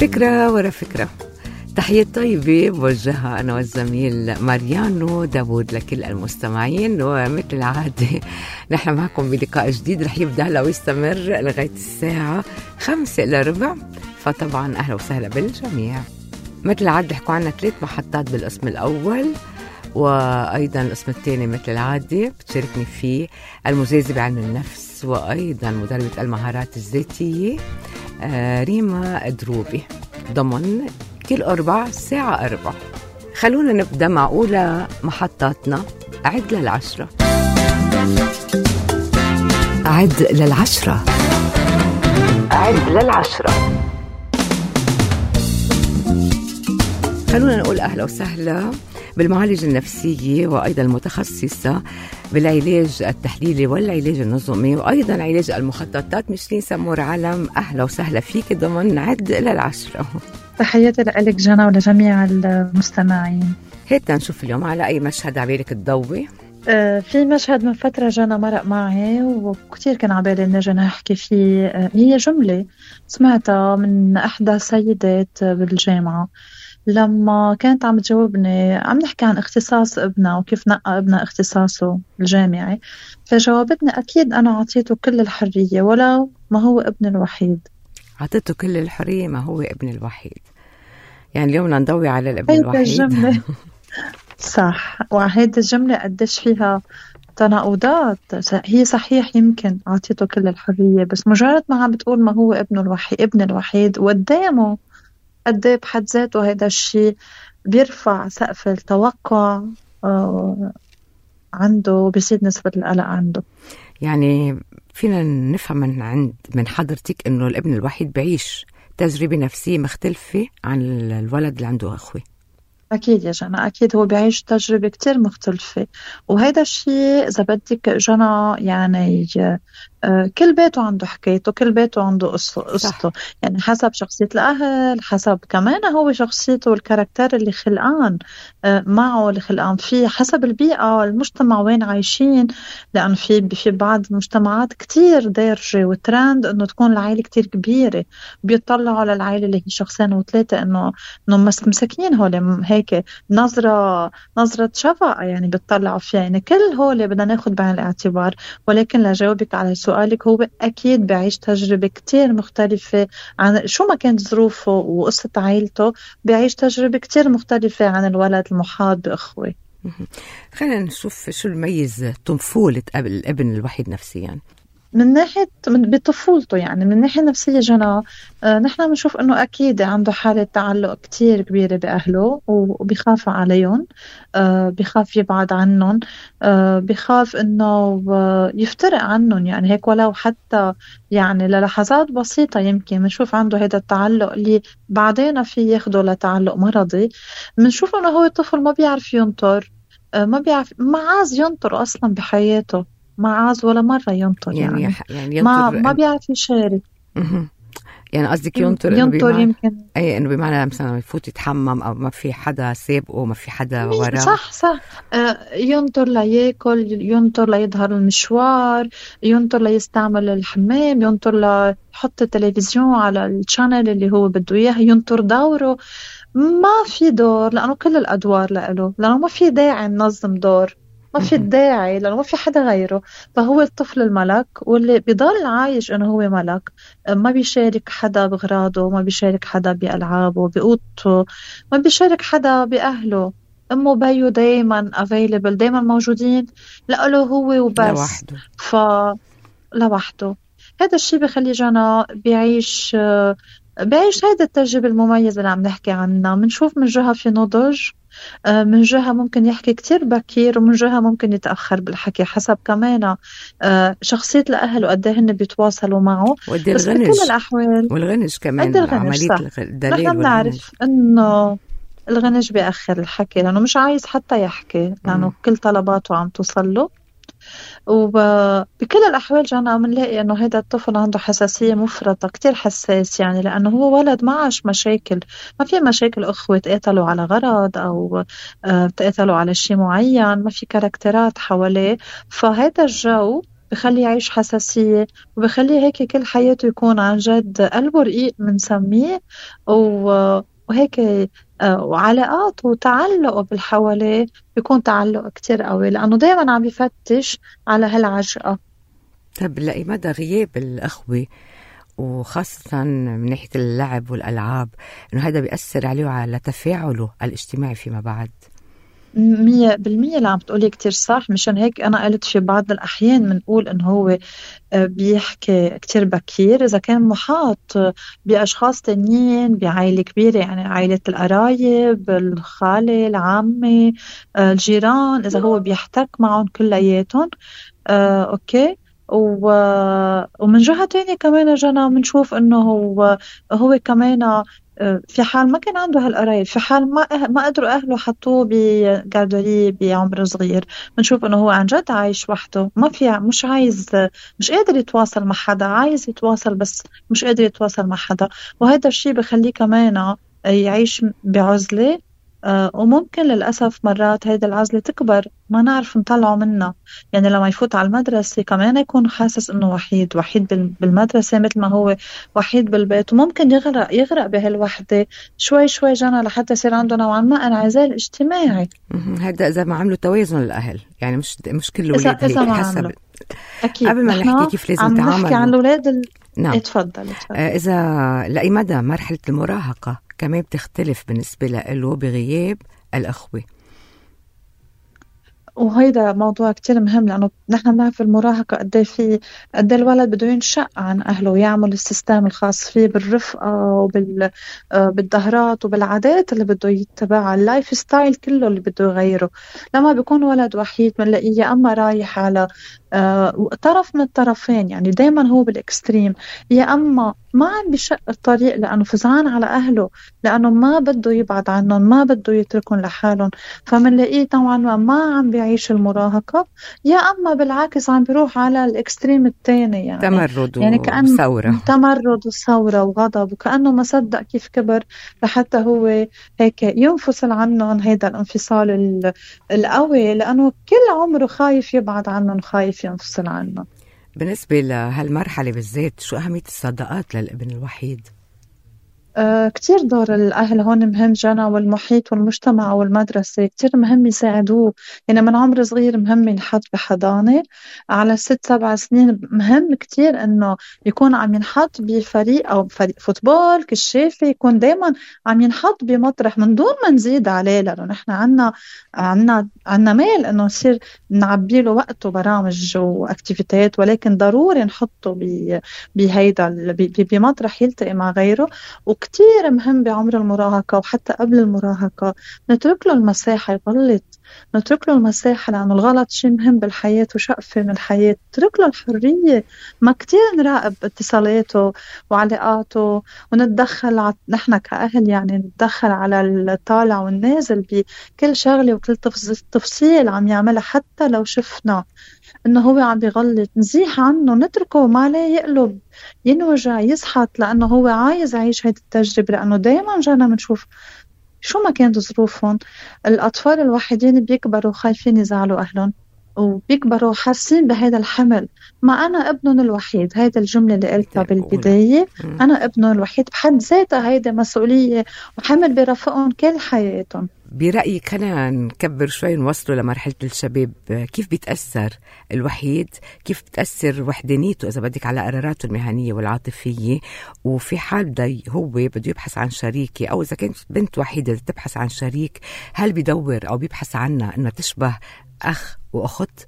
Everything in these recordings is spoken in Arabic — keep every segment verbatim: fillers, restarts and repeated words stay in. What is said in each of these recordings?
فكرة ورا فكرة. تحية طيبة بوجهها أنا والزميل ماريانو داوود لكل المستمعين، ومثل العادة نحن معكم بلقاء جديد رح يبدأ هلا ويستمر لغاية الساعة خمسة إلى ربع، فطبعا أهلا وسهلا بالجميع. مثل العادة حكوا عنا ثلاث محطات بالقسم الأول، وأيضا القسم الثاني مثل العادة بتشاركني فيه المجازي بعلم النفس وأيضا مدربة المهارات الذاتية ريما دروبي ضمن كل أربع ساعة أربع. خلونا نبدأ مع أولى محطاتنا، أعد للعشرة. أعد للعشرة. أعد للعشرة. خلونا نقول أهلا وسهلا بالمعالجة النفسية وأيضا المتخصصة بالعلاج التحليلي والعلاج النظامي وأيضا علاج المخططات مشلين سمور علم. أهلا وسهلا فيك ضمن عد للعشرة. تحياتي لك جنى ولجميع المستمعين. هيك نشوف اليوم على أي مشهد عبالك تضوي؟ آه في مشهد من فترة جنى مرق معي وكتير كان عبالي نجي نحكي فيه. آه هي جملة سمعتها من إحدى سيدات بالجامعة لما كانت عم تجاوبني، عم نحكي عن اختصاص ابنها وكيف نقى ابنها اختصاصه الجامعي، فجاوبتني أكيد أنا عطيته كل الحرية ولو ما هو ابن الوحيد. عطيته كل الحرية ما هو ابن الوحيد، يعني اليوم نضوي على الابن الوحيد. الجملة صح، وهيدي الجملة قديش فيها تناقضات. هي صحيح يمكن عطيته كل الحرية، بس مجرد ما عم بتقول ما هو ابنه الوحيد ابن الوحيد وقدامه قد بحد ذاته هذا الشيء بيرفع سقف التوقع آه عنده، بيزيد نسبة القلق عنده. يعني فينا نفهم من عند من حضرتك إنه الابن الوحيد بعيش تجربة نفسية مختلفة عن الولد اللي عنده أخوي. أكيد يا جنى، أكيد هو بعيش تجربة كتير مختلفة، وهذا الشيء إذا بدك جنى يعني آه كل بيته عنده حكايته، كل بيته عنده قصته، يعني حسب شخصية الأهل، حسب كمان هو شخصيته والكاركتر اللي خلقان آه معه، اللي خلقان فيه، حسب البيئة المجتمع وين عايشين. لأن في في بعض المجتمعات كتير دارجة وترند إنه تكون العائلة كتير كبيرة، بيطلعوا على العائلة اللي هي شخصين وثلاثة إنه إنه مسكين هول هيك نظرة نظرة شفقة يعني بتطلعوا فيها. يعني كل هول بدنا ناخد بعين الاعتبار، ولكن لجاوبك على سؤالك هو أكيد بعيش تجربة كتير مختلفة عن شو ما كانت ظروفه وقصة عائلته، بعيش تجربة كتير مختلفة عن الولد المحاط بأخوه. خلينا نشوف شو الميز طفولة الابن الوحيد نفسيا من ناحية بطفولته. يعني من ناحية نفسية جنى آه نحن بنشوف انه اكيد عنده حالة تعلق كتير كبيرة باهله وبيخاف عليهم، آه بيخاف يبعد عنهم، آه بيخاف انه يفترق عنهم، يعني هيك ولو حتى يعني للحظات بسيطة. يمكن بنشوف عنده هذا التعلق اللي بعدين في ياخده لتعلق مرضي. بنشوف انه هو طفل ما بيعرف ينطر، آه ما بيعرف ما عاز ينطر اصلا بحياته، ما عاز ولا مرة ينطر، يعني, يعني, يعني ينطر ما, ما بيعرف يشارك. يعني قصدك ينطر ينطر يمكن أي إنه بمعنى مثلا يفوت يتحمم أو ما في حدا سابقه ما في حدا وراه. صح صح آه ينطر ليأكل، ينطر ليظهر المشوار، ينطر ليستعمل الحمام، ينطر ليحط التلفزيون على الشانل اللي هو بده إياه، ينطر دوره. ما في دور لأنه كل الأدوار لإله، لأنه ما في داعي ننظم دور، ما في داعي لأنه ما في حدا غيره. فهو الطفل الملك واللي بيضل عايش أنه هو ملك، ما بيشارك حدا بغراضه، ما بيشارك حدا بألعابه بأوضته، ما بيشارك حدا بأهله. أمه بيو دايما available، دايما موجودين لأله هو وبس لوحده. ف لوحده. هذا الشيء بخلي جنى بيعيش بعيش هيدا التجربة المميزة اللي عم نحكي عنها. منشوف من جهة في نضج، من جهة ممكن يحكي كتير بكير، ومن جهة ممكن يتأخر بالحكي حسب كمان شخصية الأهل وقد ايه هن بيتواصلوا معه. بس بكل الأحوال والغنج كمان عملية الدليل. نحن بنعرف إنه الغنج بيأخر الحكي لأنه مش عايز حتى يحكي، لأنه م. كل طلباته عم توصل له. وبكل الأحوال جانا منلاقي أنه هذا الطفل عنده حساسية مفرطة، كتير حساس، يعني لأنه هو ولد ما عاش مشاكل، ما في مشاكل أخوة تقاتلوا على غرض أو تقاتلوا على شيء معين، ما في كاركترات حواليه. فهذا الجو بخليه يعيش حساسية، وبخليه هيك كل حياته يكون عن جد قلبه رقيق منسميه، وهيك وعلاقاته وتعلقه بالحواليه بيكون تعلق كتير قوي، لأنه دايما عم بيفتش على هالعجقة. طب لأي مدى غياب الأخوة وخاصة من ناحية اللعب والألعاب إنه هذا بيأثر عليه وعلى تفاعله الاجتماعي فيما بعد؟ مية بالمية اللي عم تقولي كتير صح. مشان هيك أنا قلت في بعض الأحيان بنقول إنه هو بيحكي كتير بكير إذا كان محاط بأشخاص تانيين بعائلة كبيرة، يعني عائلة القرايب، الخالة، العمة، الجيران، إذا هو بيحتك معهم كلياتهم. آه، أوكي. ومن جهة تانية كمان جانا بنشوف إنه هو هو كمان في حال ما كان عنده هالقرايب، في حال ما ما قدروا أهله حطوه بجاردوريه بعمر صغير، بنشوف إنه هو عن جد عايش وحده، ما في مش عايز مش قادر يتواصل مع حدا، عايز يتواصل بس مش قادر يتواصل مع حدا. وهذا الشيء بخليه كمان يعيش بعزلة. آه وممكن للأسف مرات هيدا العزلة تكبر ما نعرف نطلعه منها، يعني لما يفوت على المدرسة كمان يكون حاسس إنه وحيد وحيد بالمدرسة مثل ما هو وحيد بالبيت، وممكن يغرق يغرق بهالوحدة شوي شوي جانا لحتى يصير عنده نوعا ما انعزال اجتماعي. هذا إذا ما عملوا توازن الأهل، يعني مش مش كل الأولاد هيك حسب. أكيد. قبل ما نحكي كيف لازم عم تعاملوا نحكي عن الأولاد ال... نعم. اتفضل اتفضل. آه إذا لأي مدى مرحلة المراهقة كمان بتختلف بالنسبة له بغياب الأخوة؟ وهيدا موضوع كتير مهم، لأنه نحن بنعرف المراهقة قد في قد الولد بده ينشأ عن أهله ويعمل السيستم الخاص فيه بالرفقة وبالظهرات وبالعادات اللي بده يتبعها، اللايف ستايل كله اللي بده يغيره. لما بيكون ولد وحيد بنلاقيه يا أما رايح على آه طرف من الطرفين، يعني دايما هو بالإكستريم، يا أما ما عم بشق الطريق لأنه فزعان على أهله، لأنه ما بده يبعد عنهم، ما بده يتركهم لحالهم، فمنلاقيه طبعا ما عم بيعيش المراهقة، يا أما بالعكس عم بيروح على الإكستريم الثاني، يعني تمرد يعني كأن وثورة تمرد وثورة وغضب، وكأنه ما صدق كيف كبر لحتى هو هيك ينفصل عنهم هيدا الانفصال القوي، لأنه كل عمره خايف يبعد عنهم، خايف ينفصل عنهم. بالنسبة لهالمرحلة بالذات شو أهمية الصداقات للابن الوحيد؟ آه كتير دور الأهل هون مهم جانا، والمحيط والمجتمع والمدرسة كتير مهم يساعدوه، يعني من عمر صغير مهم ينحط بحضانة، على ست سبع سنين مهم كتير إنه يكون عم ينحط بفريق أو فريق فوتبول كشافة، يكون دايما عم ينحط بمطرح من دون ما نزيد عليه، لأنه نحن عنا عنا عنا ميل إنه نصير نعبي له وقته برامج وأكتيفيتات، ولكن ضروري نحطه بهيدا بمطرح يلتقي مع غيره. وكتير مهم بعمر المراهقة وحتى قبل المراهقة نترك له المساحة يغلط، نترك له المساحة، لأنه الغلط شيء مهم بالحياة وشقفة من الحياة، نترك له الحرية، ما كتير نراقب اتصالاته وعلاقاته ونتدخل نحن كأهل، يعني نتدخل على الطالع والنازل بكل شغلة وكل تفصيل عم يعملها، حتى لو شفنا إنه هو عم بيغلط نزيح عنه، نتركه ما عليه يقلب ينوجع يسحط، لأنه هو عايز يعيش هذه التجربة، لأنه دايما جانا منشوف شو ما كانت ظروفهم الأطفال الوحيدين بيكبروا خايفين يزعلوا أهلهم، وبيكبروا حاسين بهذا الحمل، ما أنا ابنهم الوحيد. هيدا الجملة اللي قلتها بالبداية، أنا ابنهم الوحيد، بحد ذاتها هيدا مسؤولية وحمل برافقهم كل حياتهم. برأيك خلينا نكبر شوي نوصله لمرحلة الشباب، كيف بيتأثر الوحيد، كيف بتأثر وحدانيته إذا بدك على قراراته المهنية والعاطفية، وفي حال بده هو بده يبحث عن شريكة، أو إذا كانت بنت وحيدة تبحث عن شريك، هل بيدور أو بيبحث عنها إنه تشبه أخ وأخت؟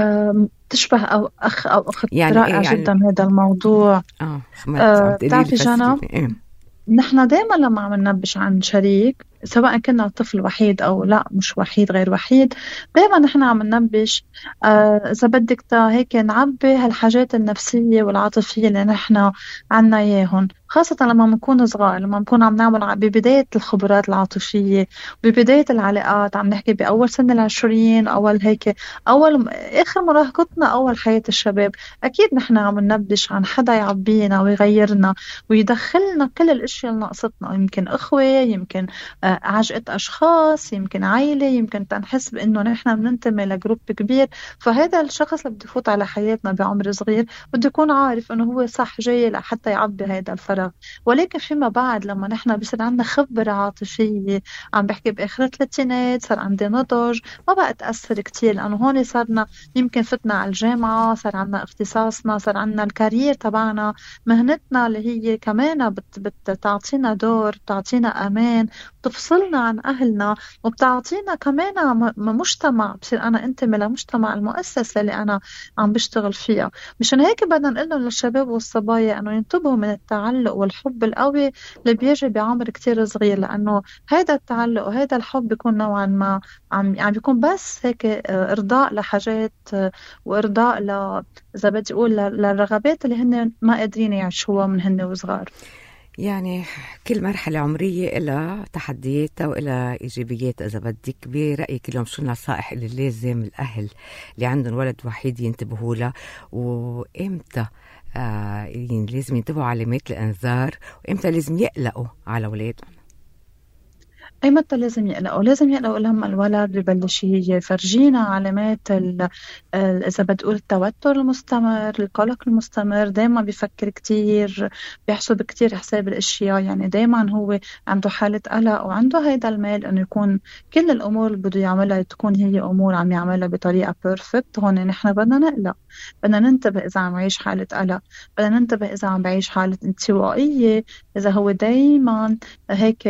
تشبه أو أخ أو أخت، يعني رائع إيه يعني؟ جدا هذا الموضوع. آه أه بتعرفي جانا، إيه؟ نحن دائما لما عم ننبش عن شريك، سواء كنا طفل وحيد أو لا مش وحيد غير وحيد، دائما نحن عم ننبش إذا آه بدك هيك نعبي هالحاجات النفسية والعاطفية اللي نحن عنا إياهن، خاصة لما بنكون صغار، لما بنكون عم نعمل ببداية الخبرات العاطفية، ببداية العلاقات، عم نحكي بأول سن العشرين، أول هيك أول آخر مراهقتنا، أول حياة الشباب. أكيد نحن عم ننبش عن حدا يعبينا ويغيرنا ويدخلنا كل الأشياء اللي ناقصتنا، يمكن أخوة، يمكن آه، عجقة أشخاص، يمكن عائلة، يمكن تنحس بأنه نحن بننتمي لجروب كبير. فهذا الشخص اللي بده يفوت على حياتنا بعمر صغير بده يكون عارف انه هو صح جاي لحتى يعبي هذا الفراغ. ولكن فيما بعد لما نحن بصير عندنا خبرة عاطفية، عم بحكي باخر الثلاثينات، صار عندي نضج، ما بقى تأثر كتير، لانه هون صرنا يمكن فتنا على الجامعة، صار عندنا اختصاصنا، صار عندنا الكارير تبعنا، مهنتنا اللي هي كمان بت بتعطينا دور، بتعطينا امان، بتفصلنا عن اهلنا، وبتعطينا كمان م- مجتمع. بصير انا انتمي لمجتمع المؤسسة اللي انا عم بشتغل فيها. مشان هيك بدنا نقول لهم للشباب والصبايا انه ينتبهوا من التعلق والحب القوي اللي بيجي بعمر كتير صغير، لانه هذا التعلق وهذا الحب بيكون نوعا ما عم عم بيكون بس هيك آه، ارضاء لحاجات، آه، وارضاء ل اذا بدي اقول ل- للرغبات اللي هن ما قادرين يعيشوها من هن وصغار. يعني كل مرحلة عمرية إلها تحدياتها وإلها إيجابياتها. إذا بدك برأيك اليوم شو النصائح اللي لازم الأهل اللي عندهم ولد وحيد ينتبهوا لها، وإمتى آه يعني لازم ينتبهوا علامات الإنذار، وإمتى لازم يقلقوا على أولادهم؟ أي متى لازم يقلقوا؟ لازم يقلقوا لما الولد ببلش يفرجينا علامات ال ال- إذا بتقول التوتر المستمر، القلق المستمر، دايما بيفكر كتير، بيحسب كتير حساب الأشياء، يعني دايما هو عنده حالة قلق وعنده هيدا الميل إنه يكون كل الأمور اللي بده يعملها تكون هي أمور عم يعملها بطريقة بيرفكت. هون نحن بدنا نقلق، بدنا ننتبه إذا عم يعيش حالة قلق، بدنا ننتبه إذا عم بعيش حالة انطوائية، إذا هو دايما هيك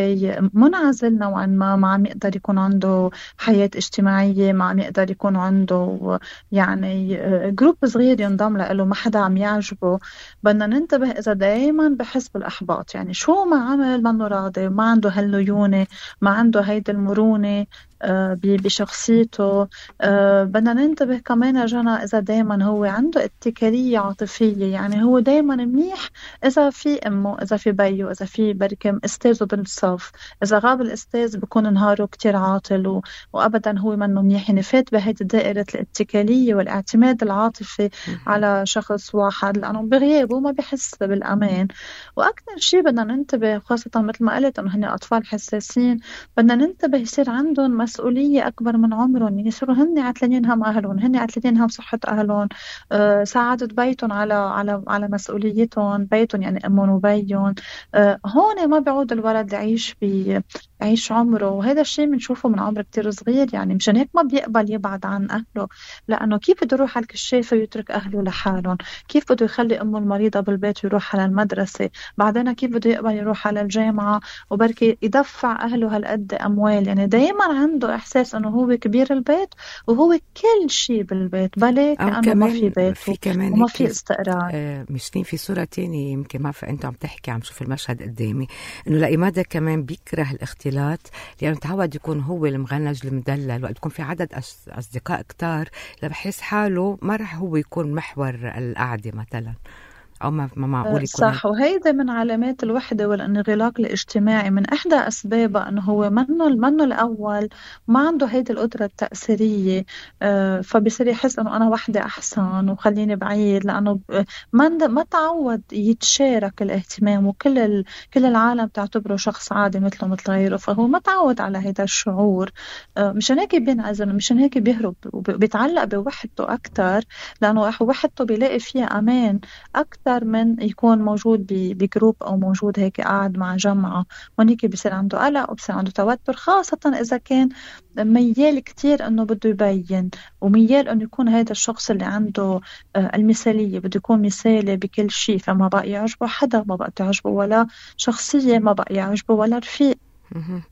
منعزل نوعا ما، ما عم يقدر يكون عنده حياة اجتماعية، ما عم يقدر يكون عنده يعني جروب صغير ينضم له، ما حدا عم يعجبه. بدنا ننتبه إذا دايما بحس بالإحباط، يعني شو ما عمل منه راضي، ما عنده هالليونة، ما عنده هيدي المرونة آه، ب- بشخصيته. آه، بدنا ننتبه كمان يا جنى إذا دايما هو عنده اتكالية عاطفية، يعني هو دايما منيح إذا في أمه، إذا في بيو، إذا في بركة أستاذه بالصف، إذا غاب الأستاذ بكون نهاره كتير عاطل و... وأبدا هو منه منيح. يعني فات بهيدي دائرة الاتكالية والاعتماد العاطفي على شخص واحد، لأنه بغيابه ما بحس بالأمان. وأكثر شيء بدنا ننتبه، خاصة مثل ما قلت إنه هن أطفال حساسين، بدنا ننتبه يصير عندهم مسؤولية أكبر من عمرهم، يعني يصيروا هن عتلانين هم أهلهم، هن عتلانين هم صحة أهلهم، أه سعادة بيتهم على على على مسؤوليتهم، بيتهم يعني أمهم وبيهم. أه هون ما بيعود الولد يعيش بي يعيش عمره، وهذا الشيء بنشوفه من عمر كتير صغير. يعني مشان هيك ما بيقبل يبعد عن أهله، لأنه كيف بده يروح على الكشافة ويترك أهله لحالهم؟ كيف بده يخلي أمه المريضة بالبيت ويروح على المدرسة؟ بعدين كيف بده يقبل يروح على الجامعة وبركي يدفع أهله هالقد أموال؟ يعني دايما عنده إحساس إنه هو كبير البيت وهو كل شيء بالبيت، بل أو كأنه ما في كمان بيت في كمان وما هيك في استقرار. آه، مشتين في صورة تانية، يمكن ما في أنت عم تحكي عم شوف المشهد قدامي، إنه لإمادة كمان بيكره الاختلاط، لأنه تعود يكون هو المغنج المدلل، وقت يكون في عدد أص- أصدقاء كتار لبحس حاله ما رح هو يكون محور القعدة مثلا، أو ما ما معقول يكون هيك. صح، وهيدا من علامات الوحدة والانغلاق الاجتماعي، من إحدى أسبابها أنه هو منه منه الأول، ما عنده هيدي القدرة التأثيرية. آه، فبصير يحس أنه أنا وحدة أحسن وخليني بعيد، لأنه ب- ما عنده- ما تعود يتشارك الاهتمام، وكل ال... كل العالم تعتبره شخص عادي مثله مثل غيره، فهو ما تعود على هيدا الشعور. آه، مشان هيك بينعزل، مشان هيك بيهرب وبيتعلق بوحدته أكتر، لأنه وحدته بيلاقي فيها أمان أكثر من يكون موجود ب- بجروب أو موجود هيك قاعد مع جماعة. هونيك بصير عنده قلق وبصير عنده توتر، خاصة إذا كان ميال كتير إنه بده يبين، وميال إنه يكون هذا الشخص اللي عنده آه، المثالية، بده يكون مثالي بكل شيء، فما بقى يعجبه حدا، ما بقى يعجبه ولا شخصية، ما بقى يعجبه ولا رفيق. مهم.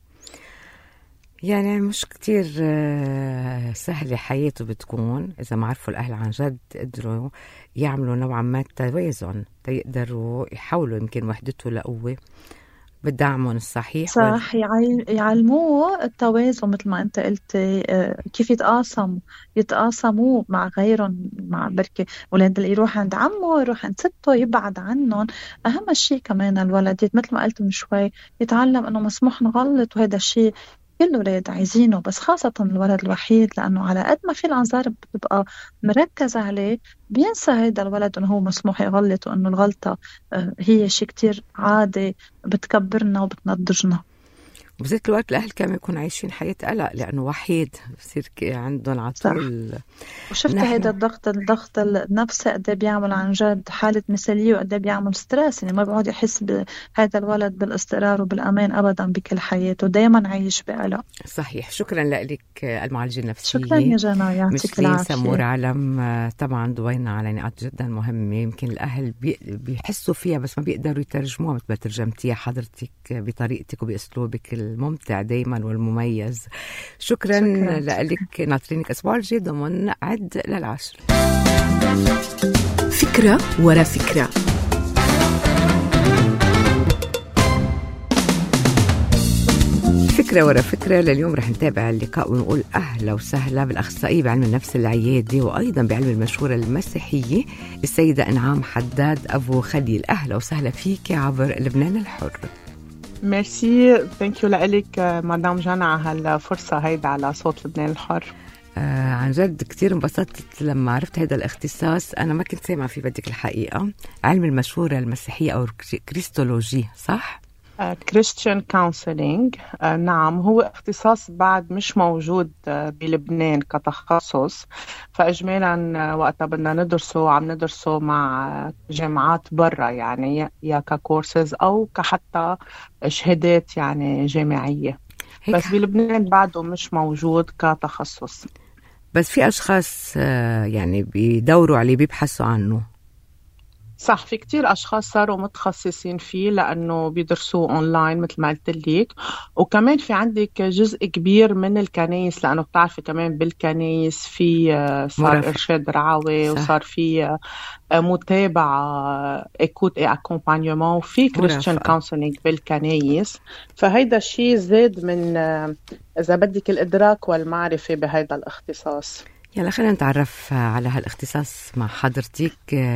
يعني مش كتير آه، سهلة حياته بتكون إذا ما عرفوا الأهل عن جد قدروا يعملوا نوعا ما توازن، تيقدروا يحولوا يمكن وحدته لقوة. بالدعم الصحيح. صح، يعلموه التوازن مثل ما انت قلت، كيف يتقاسموا يتقاسموا مع غيرهم، مع بركة ولاد اللي يروح عند عمه يروح عند سته يبعد عنهم. اهم شيء كمان الولد مثل ما قلت من شوي يتعلم انه مسموح نغلط، وهذا الشيء كل الولاد عايزينه، بس خاصة الولد الوحيد لأنه على قد ما في الأنظار بتبقى مركزة عليه بينسى هيدا الولد إنه هو مسموح يغلط، وإنه الغلطة هي شيء كتير عادي بتكبرنا وبتنضجنا. وبذات الوقت الأهل كانوا يكونوا عايشين حياة قلق لأنه وحيد بصير عندهم عطول. وشفت هيدا الضغط الضغط النفسي قد بيعمل عن جد حالة مثالية، وقد بيعمل ستريس، يعني ما بيقعد يحس بهذا الولد بالاستقرار وبالأمان أبدا بكل حياته، دايما عايش بقلق. صحيح. شكرا لك المعالجة النفسية. شكرا يا جنى، يعطيك العافية. سمور علم. طبعا ضوينا على نقاط جدا مهمة يمكن الأهل بيحسوا فيها بس ما بيقدروا يترجموها مثل ما ترجمتيها حضرتك بطريقتك وبأسلوبك الممتع دايما والمميز. شكرا, شكرا. لك. ناطرينك أسبوع الجاي ضمن عد للعشر. فكرة ورا فكرة. فكرة ورا فكرة. لليوم رح نتابع اللقاء ونقول أهلا وسهلا بالأخصائية بعلم النفس العيادي وأيضا بعلم المشورة المسيحية السيدة إنعام حداد أبو خليل. أهلا وسهلا فيك عبر لبنان الحر. ميرسي، ثانك يو لك مدام جنى على هالفرصة هيدا على صوت لبنان الحر. آه عن جد كتير انبسطت لما عرفت هذا الاختصاص، أنا ما كنت سامعة في بدك الحقيقة. علم المشورة المسيحية أو كريستولوجي، صح؟ كريستيان كونسلينج. نعم، هو اختصاص بعد مش موجود uh, بلبنان كتخصص، فإجمالا وقتها بدنا ندرسه عم ندرسه مع جامعات برا، يعني يا ككورسز أو كحتى شهادات يعني جامعية، بس بلبنان بعده مش موجود كتخصص. بس في أشخاص يعني بيدوروا عليه بيبحثوا عنه. صح، في كتير أشخاص صاروا متخصصين فيه لأنه بيدرسوه أونلاين مثل ما قلت لك، وكمان في عندك جزء كبير من الكنايس، لأنه بتعرفي كمان بالكنايس في صار مرف. إرشاد رعوي، وصار في متابعة إيكوت إي أكومبانيومون، وفي كريستيان كونسلينج بالكنايس، فهيدا الشيء زاد من إذا بدك الإدراك والمعرفة بهيدا الاختصاص. يلا خلينا نتعرف على هالاختصاص مع حضرتك.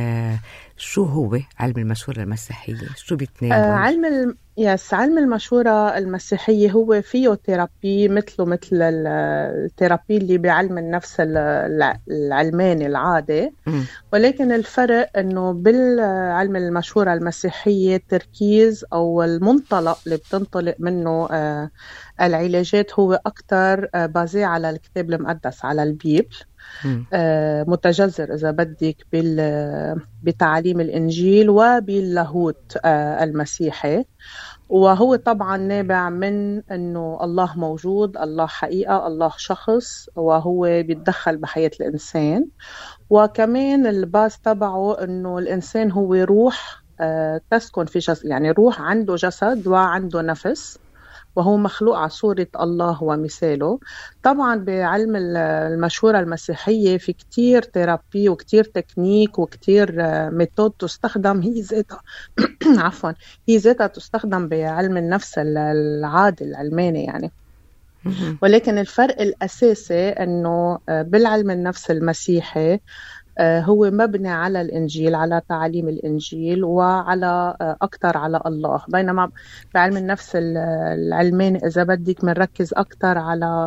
شو هو علم المشورة المسيحية؟ شو بيتناول؟ آه علم الم... يس علم المشورة المسيحية هو فيه ثيرابي مثله مثل الثيرابي اللي بعلم النفس العلماني العادي، م. ولكن الفرق انه بالعلم المشورة المسيحية التركيز او المنطلق اللي بتنطلق منه آه العلاجات هو اكتر آه بازي على الكتاب المقدس، على البيبل، آه متجذر إذا بدك بتعاليم الإنجيل وباللاهوت آه المسيحي، وهو طبعا نابع من أنه الله موجود، الله حقيقة، الله شخص، وهو بيتدخل بحياة الإنسان، وكمان الباس تبعه أنه الإنسان هو روح آه تسكن في جسد، يعني روح عنده جسد وعنده نفس، وهو مخلوق على صورة الله ومثاله. طبعا بعلم المشورة المسيحية في كتير ثيرابي وكتير تكنيك وكتير ميثود تستخدم، هي ذاتها عفوا هي ذاتها تستخدم بعلم النفس العادي العلماني يعني. ولكن الفرق الأساسي أنه بالعلم النفس المسيحي هو مبني على الإنجيل، على تعاليم الإنجيل، وعلى أكتر على الله، بينما بعلم النفس العلماني إذا بدك منركز أكتر على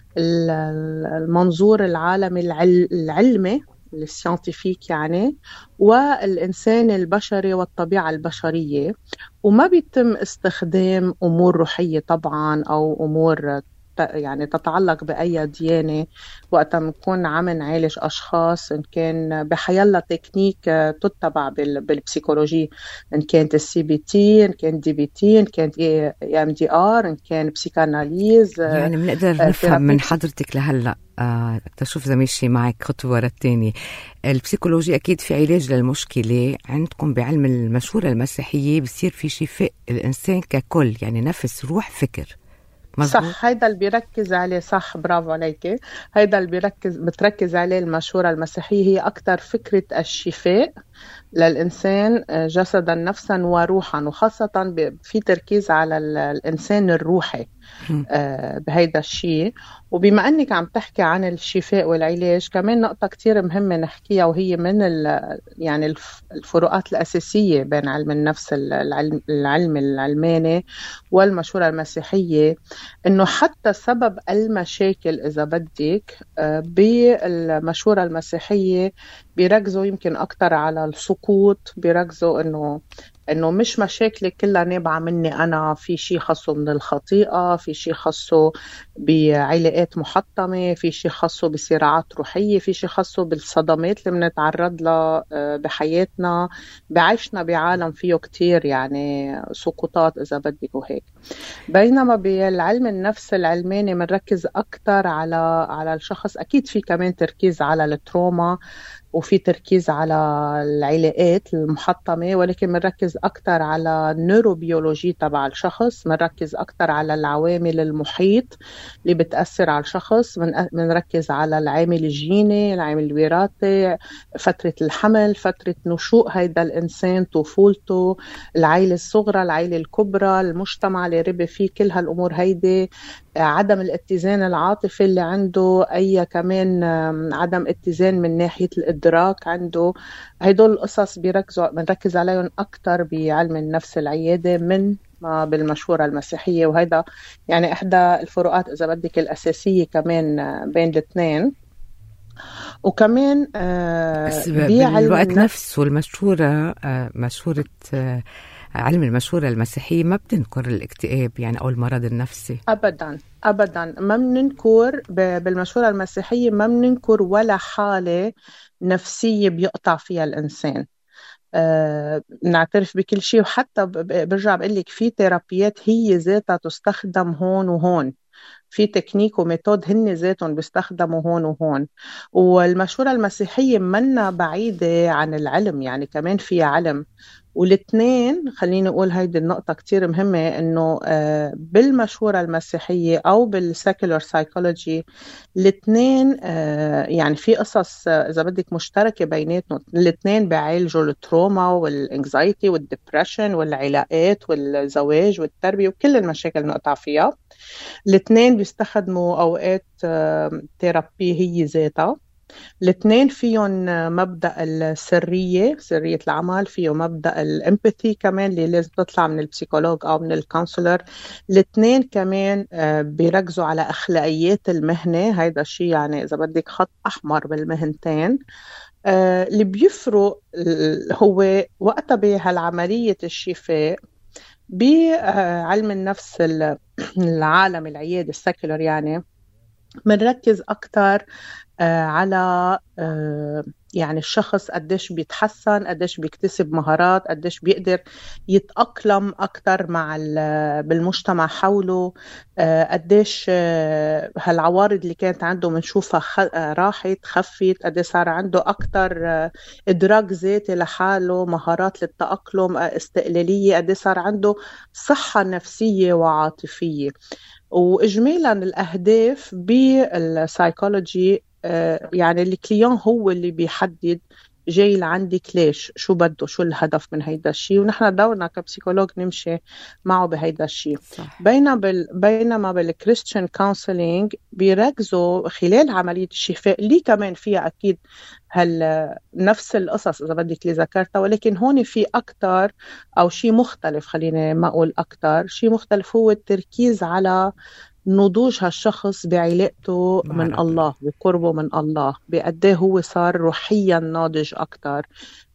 المنظور العالمي العلمي السيانتيفيك يعني، والإنسان البشري والطبيعة البشرية، وما بيتم استخدام أمور روحية طبعا أو أمور يعني تتعلق بأي ديانة وقت ما نكون عم نعالج أشخاص، إن كان بحيالله تكنيك تتبع بالبسيكولوجي، إن كانت السي بي تي، إن كانت دي بي تي، إن كانت ام دي ار، إن كان بسيكاناليز. يعني بنقدر نفهم من حضرتك لهلأ آه، تشوف زي ماشي معك خطوة ورا التاني. البسيكولوجي أكيد في علاج للمشكلة، عندكم بعلم المشورة المسيحية بصير في شفاء الإنسان ككل، يعني نفس روح فكر، مزبوط. صح، هيدا اللي بيركز عليه. صح، برافو عليك. هيدا اللي بيركز بتركز عليه المشورة المسيحية، هي أكتر فكرة الشفاء للإنسان جسدا نفسا وروحا، وخاصة في تركيز على الإنسان الروحي بهيدا الشيء. وبما أنك عم تحكي عن الشفاء والعلاج، كمان نقطة كتير مهمة نحكيها، وهي من يعني الفروقات الأساسية بين علم النفس العلم, العلم العلماني والمشورة المسيحية، إنه حتى سبب المشاكل إذا بدك بالمشورة المسيحية بيركزوا يمكن أكتر على السقوط، بيركزوا إنه إنه مش مشاكلي كلها نابعة مني أنا، في شيء خاصه من الخطيئة، في شيء خاصه بعلاقات محطمة، في شيء خاصه بصراعات روحية، في شيء خاصه بالصدمات اللي بنتعرض لها بحياتنا، بعيشنا بعالم فيه كتير يعني سقوطات إذا بدك وهيك. بينما بالعلم النفس العلماني بنركز أكتر على على الشخص. أكيد في كمان تركيز على التروما، وفي تركيز على العلاقات المحطمة، ولكن بنركز أكتر على النيوروبيولوجي تبع الشخص، بنركز أكتر على العوامل المحيط اللي بتأثر على الشخص، بنركز على العامل الجيني، العامل الوراثي، فترة الحمل، فترة نشوء هيدا الإنسان، طفولته، العائلة الصغرى، العائلة الكبرى، المجتمع اللي ربي فيه، كل هالأمور هيدي، عدم الاتزان العاطفي اللي عنده، أي كمان عدم اتزان من ناحية الإدراك عنده. هيدول القصص بيركزوا بنركز عليهم أكتر بعلم النفس العيادة من ما بالمشورة المسيحية. وهيدا يعني إحدى الفروقات إذا بدك الأساسية كمان بين الاثنين. وكمان بس بالوقت نفسه المشورة مشورة علم المشورة المسيحية ما بتنكر الاكتئاب يعني أو المرض النفسي أبداً أبداً. ما بننكر بالمشورة المسيحية، ما بننكر ولا حالة نفسية بيقطع فيها الإنسان. أه نعترف بكل شيء، وحتى برجع بقول لك في ثيرابيات هي ذاتها تستخدم هون وهون، في تكنيك وميثود هن ذاتهم بيستخدموا هون وهون. والمشورة المسيحية منا بعيدة عن العلم، يعني كمان في علم. والاثنين خليني أقول هيدي النقطة كتير مهمة، إنه بالمشورة المسيحية أو بالسيكولار سايكولوجي الاثنين يعني في قصص إذا بدك مشتركة بيناتهم. الاثنين بيعالجوا التروما والانكزايتي والديبريشن والعلاقات والزواج والتربية وكل المشاكل اللي نقطع فيها. الاثنين بيستخدموا أوقات ثيرابي هي ذاتها. الاثنين فيهم مبدأ السرية، سرية العمل، فيه مبدأ الامباثي كمان اللي لازم تطلع من البسيكولوج أو من الكونسلر. الاثنين كمان بيركزوا على أخلاقيات المهنة، هيدا الشيء يعني إذا بدك خط أحمر بالمهنتين. اللي بيفرق هو وقتها بهالعملية الشفاء بعلم النفس العالم العيادي السيكولر، يعني بنركز أكتر على يعني الشخص قديش بيتحسن، قديش بيكتسب مهارات، قديش بيقدر يتأقلم أكتر مع بالمجتمع حوله، قديش هالعوارض اللي كانت عنده منشوفها راحت خفت، قديش صار عنده أكتر إدراك ذاتي لحاله، مهارات للتأقلم، استقلالية، قديش صار عنده صحة نفسية وعاطفية. وإجمالا الأهداف بالسايكولوجي يعني الكليون هو اللي بيحدد جاي لعندك ليش، شو بده، شو الهدف من هيدا الشيء، ونحن دورنا كبسيكولوج نمشي معه بهيدا الشيء. بينما بال... بينما بالكريستيان كونسلينج بيركزوا خلال عملية الشفاء اللي كمان فيها أكيد هل نفس القصص إذا بدك اللي ذكرتها، ولكن هون في أكتر أو شيء مختلف، خليني ما أقول أكتر، شيء مختلف هو التركيز على نضوج هالشخص بعلاقته من رب. الله، بقربه من الله، بقديه هو صار روحيا ناضج أكتر،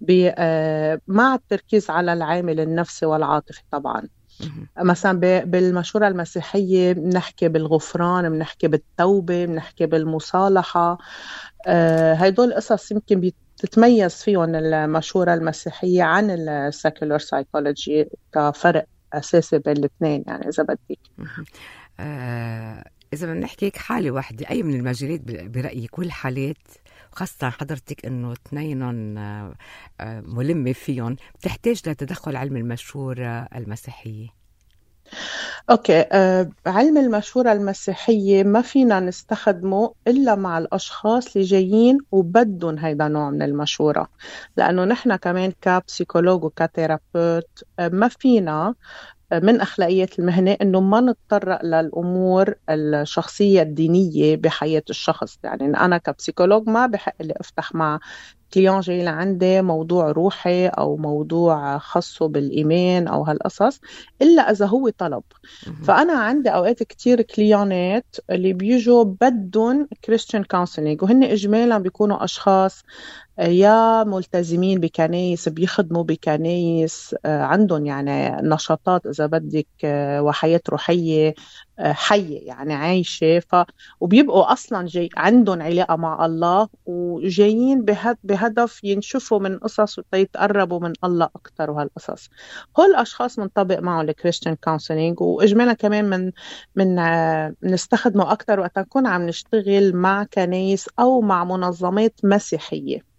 مع التركيز على العامل النفسي والعاطفي. طبعا مثلا بالمشورة المسيحية بنحكي بالغفران، بنحكي بالتوبة، بنحكي بالمصالحة. هيدول قصص يمكن بتتميز فيهم المشورة المسيحية عن السيكولار سايكولوجي كفرق أساسي بين الاثنين، يعني إذا بدك. آه إذا بدنا نحكي حالة واحدة، أي من المجالات برأيك والحالات، خاصة حضرتك إنه اثنينهم آه ملمة فيهم، بتحتاج لتدخل علم المشورة المسيحية؟ أوكي، أه علم المشورة المسيحية ما فينا نستخدمه إلا مع الأشخاص اللي جايين وبدون هيدا نوع من المشورة، لأنه نحن كمان كبسيكولوج وكتيرابوت ما فينا من أخلاقية المهنة إنه ما نتطرق للأمور الشخصية الدينية بحياة الشخص. يعني أنا كبسيكولوج ما بحق لي أفتح مع كليون جاي لعندي موضوع روحي أو موضوع خاصه بالإيمان أو هالقصص إلا إذا هو طلب. فأنا عندي أوقات كتير كليونات اللي بيجوا بدون Christian counseling، وهن إجمالا بيكونوا أشخاص يا ملتزمين بكنايس، بيخدموا بكنايس، عندهم يعني نشاطات إذا بدك وحياة روحية حية يعني عايشة، ف وبيبقوا أصلا جاي عندهم علاقة مع الله وجايين بهدف ينشفوا من قصص ويتقربوا من الله أكتر وهالقصص. هول الأشخاص منطبق معهم الكريستيان كونسلينج، وإجمالا كمان من من نستخدمه أكتر وقت نكون عم نشتغل مع كنايس أو مع منظمات مسيحية.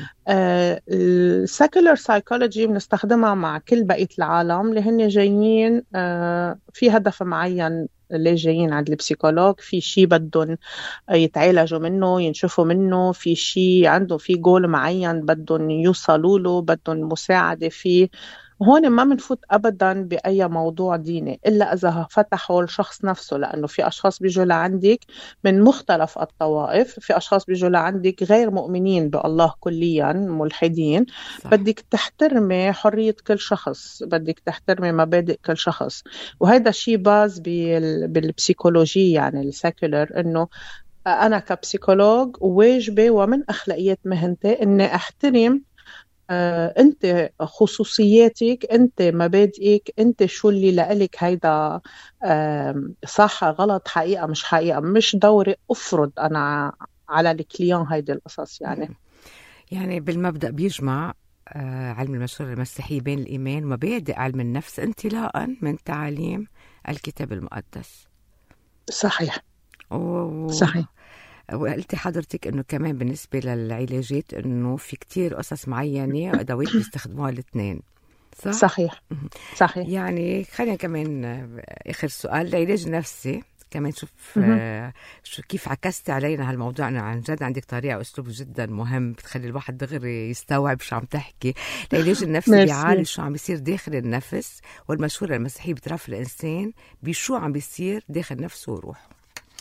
السيكولر سايكولوجي بنستخدمها مع كل بقية العالم اللي هن جايين uh, في هدف معين، اللي جايين عند البسيكولوج في شيء بدهم يتعالجوا منه ينشفوا منه، في شيء عنده في جول معين بدهم يوصلوا له، بدهم مساعدة فيه. هون ما منفوت أبداً بأي موضوع ديني إلا إذا فتحوا الشخص نفسه، لأنه في أشخاص بيجوا لعندك من مختلف الطوائف، في أشخاص بيجوا لعندك غير مؤمنين بالله كلياً، ملحدين. صح. بدك تحترمي حرية كل شخص، بدك تحترمي مبادئ كل شخص، وهذا شيء باز بالبسيكولوجية يعني السيكولر، إنه أنا كبسيكولوج واجبي ومن أخلاقيات مهنتي إني أحترم آه، أنت خصوصياتك، أنت مبادئك، أنت شو اللي لألك هيدا آه، صح غلط حقيقة مش حقيقة. مش دوري أفرض أنا على الكليون هيدا القصص. يعني يعني بالمبدأ بيجمع آه، علم المشورة المسيحية بين الإيمان ومبادئ علم النفس انطلاقا من تعاليم الكتاب المقدس. صحيح. و... صحيح. وقلتي حضرتك انه كمان بالنسبه للعلاجات انه في كتير قصص معينه وادوات بيستخدموها الاثنين. صح؟ صحيح. صحيح. يعني خلينا كمان اخر سؤال، العلاج النفسي كمان شوف آه شو كيف عكستي علينا هالموضوع. أنا عن جد عندك طريقة وأسلوب جدا مهم بتخلي الواحد دغري يستوعب شو عم تحكي. العلاج النفسي بيعالج شو عم بيصير داخل النفس، والمشورة المسيحية بتعرف الإنسان بشو عم بيصير داخل نفسه وروحه.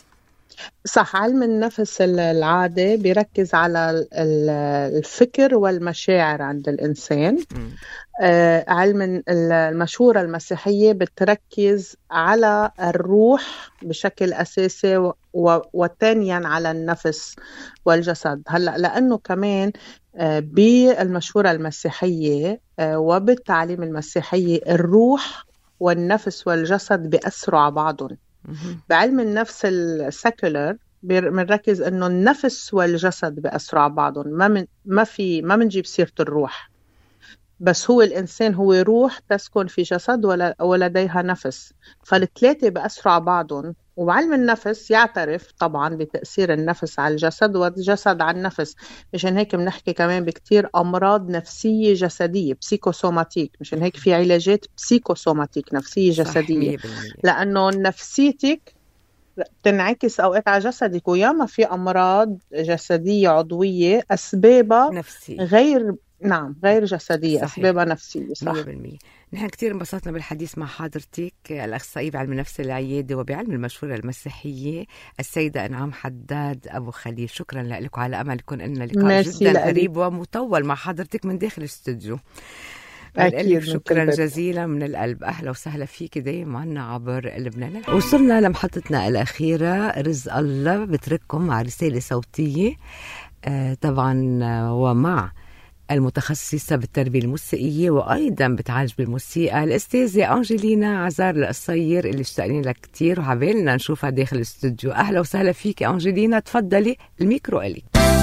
صح. علم النفس العادي بيركز على الفكر والمشاعر عند الإنسان. آه علم المشورة المسيحية بتركز على الروح بشكل أساسي، وثانيا على النفس والجسد. هلأ لأنه كمان آه بالمشورة المسيحية آه وبالتعليم المسيحية الروح والنفس والجسد بيأثروا على بعضهم. بعلم النفس السيكولر بنركز انه النفس والجسد بيأثروا على بعضهم، ما من ما في ما بنجيب سيرة الروح، بس هو الانسان هو روح تسكن في جسد ولا ولديها نفس، فالثلاثه بيأثروا على بعضهم. وعلم النفس يعترف طبعا بتأثير النفس على الجسد والجسد على النفس. مشان هيك بنحكي كمان بكتير أمراض نفسية جسدية بسيكوسوماتيك، مشان هيك في علاجات بسيكوسوماتيك نفسية جسدية، لأنه نفسيتك تنعكس أوقات على جسدك. وياما في أمراض جسدية عضوية أسبابها نفسي غير نعم غير جسدية، أسبابها نفسية. صح. مية بالمية. نحن كتير انبسطنا بالحديث مع حضرتك الأخصائية بعلم النفس العيادة وبعلم المشورة المسيحية السيدة إنعام حداد أبو خليل. شكرا لك، وعلى أمل يكون لنا لقاء جدا قريب ومطول مع حضرتك من داخل الاستوديو. أكيد. شكرا جزيلا من القلب. أهلا وسهلا فيك دايما عبر لبنان. وصلنا لمحطتنا الأخيرة، رزق الله بترككم مع رسالة صوتية آه طبعا ومع المتخصصة بالتربية الموسيقية وأيضا بتعالج بالموسيقى الأستاذة أنجلينا عزار القصير اللي اشتقنا لك كتير وحبالنا نشوفها داخل الاستوديو. أهلا وسهلا فيك أنجلينا، تفضلي الميكرو إليك.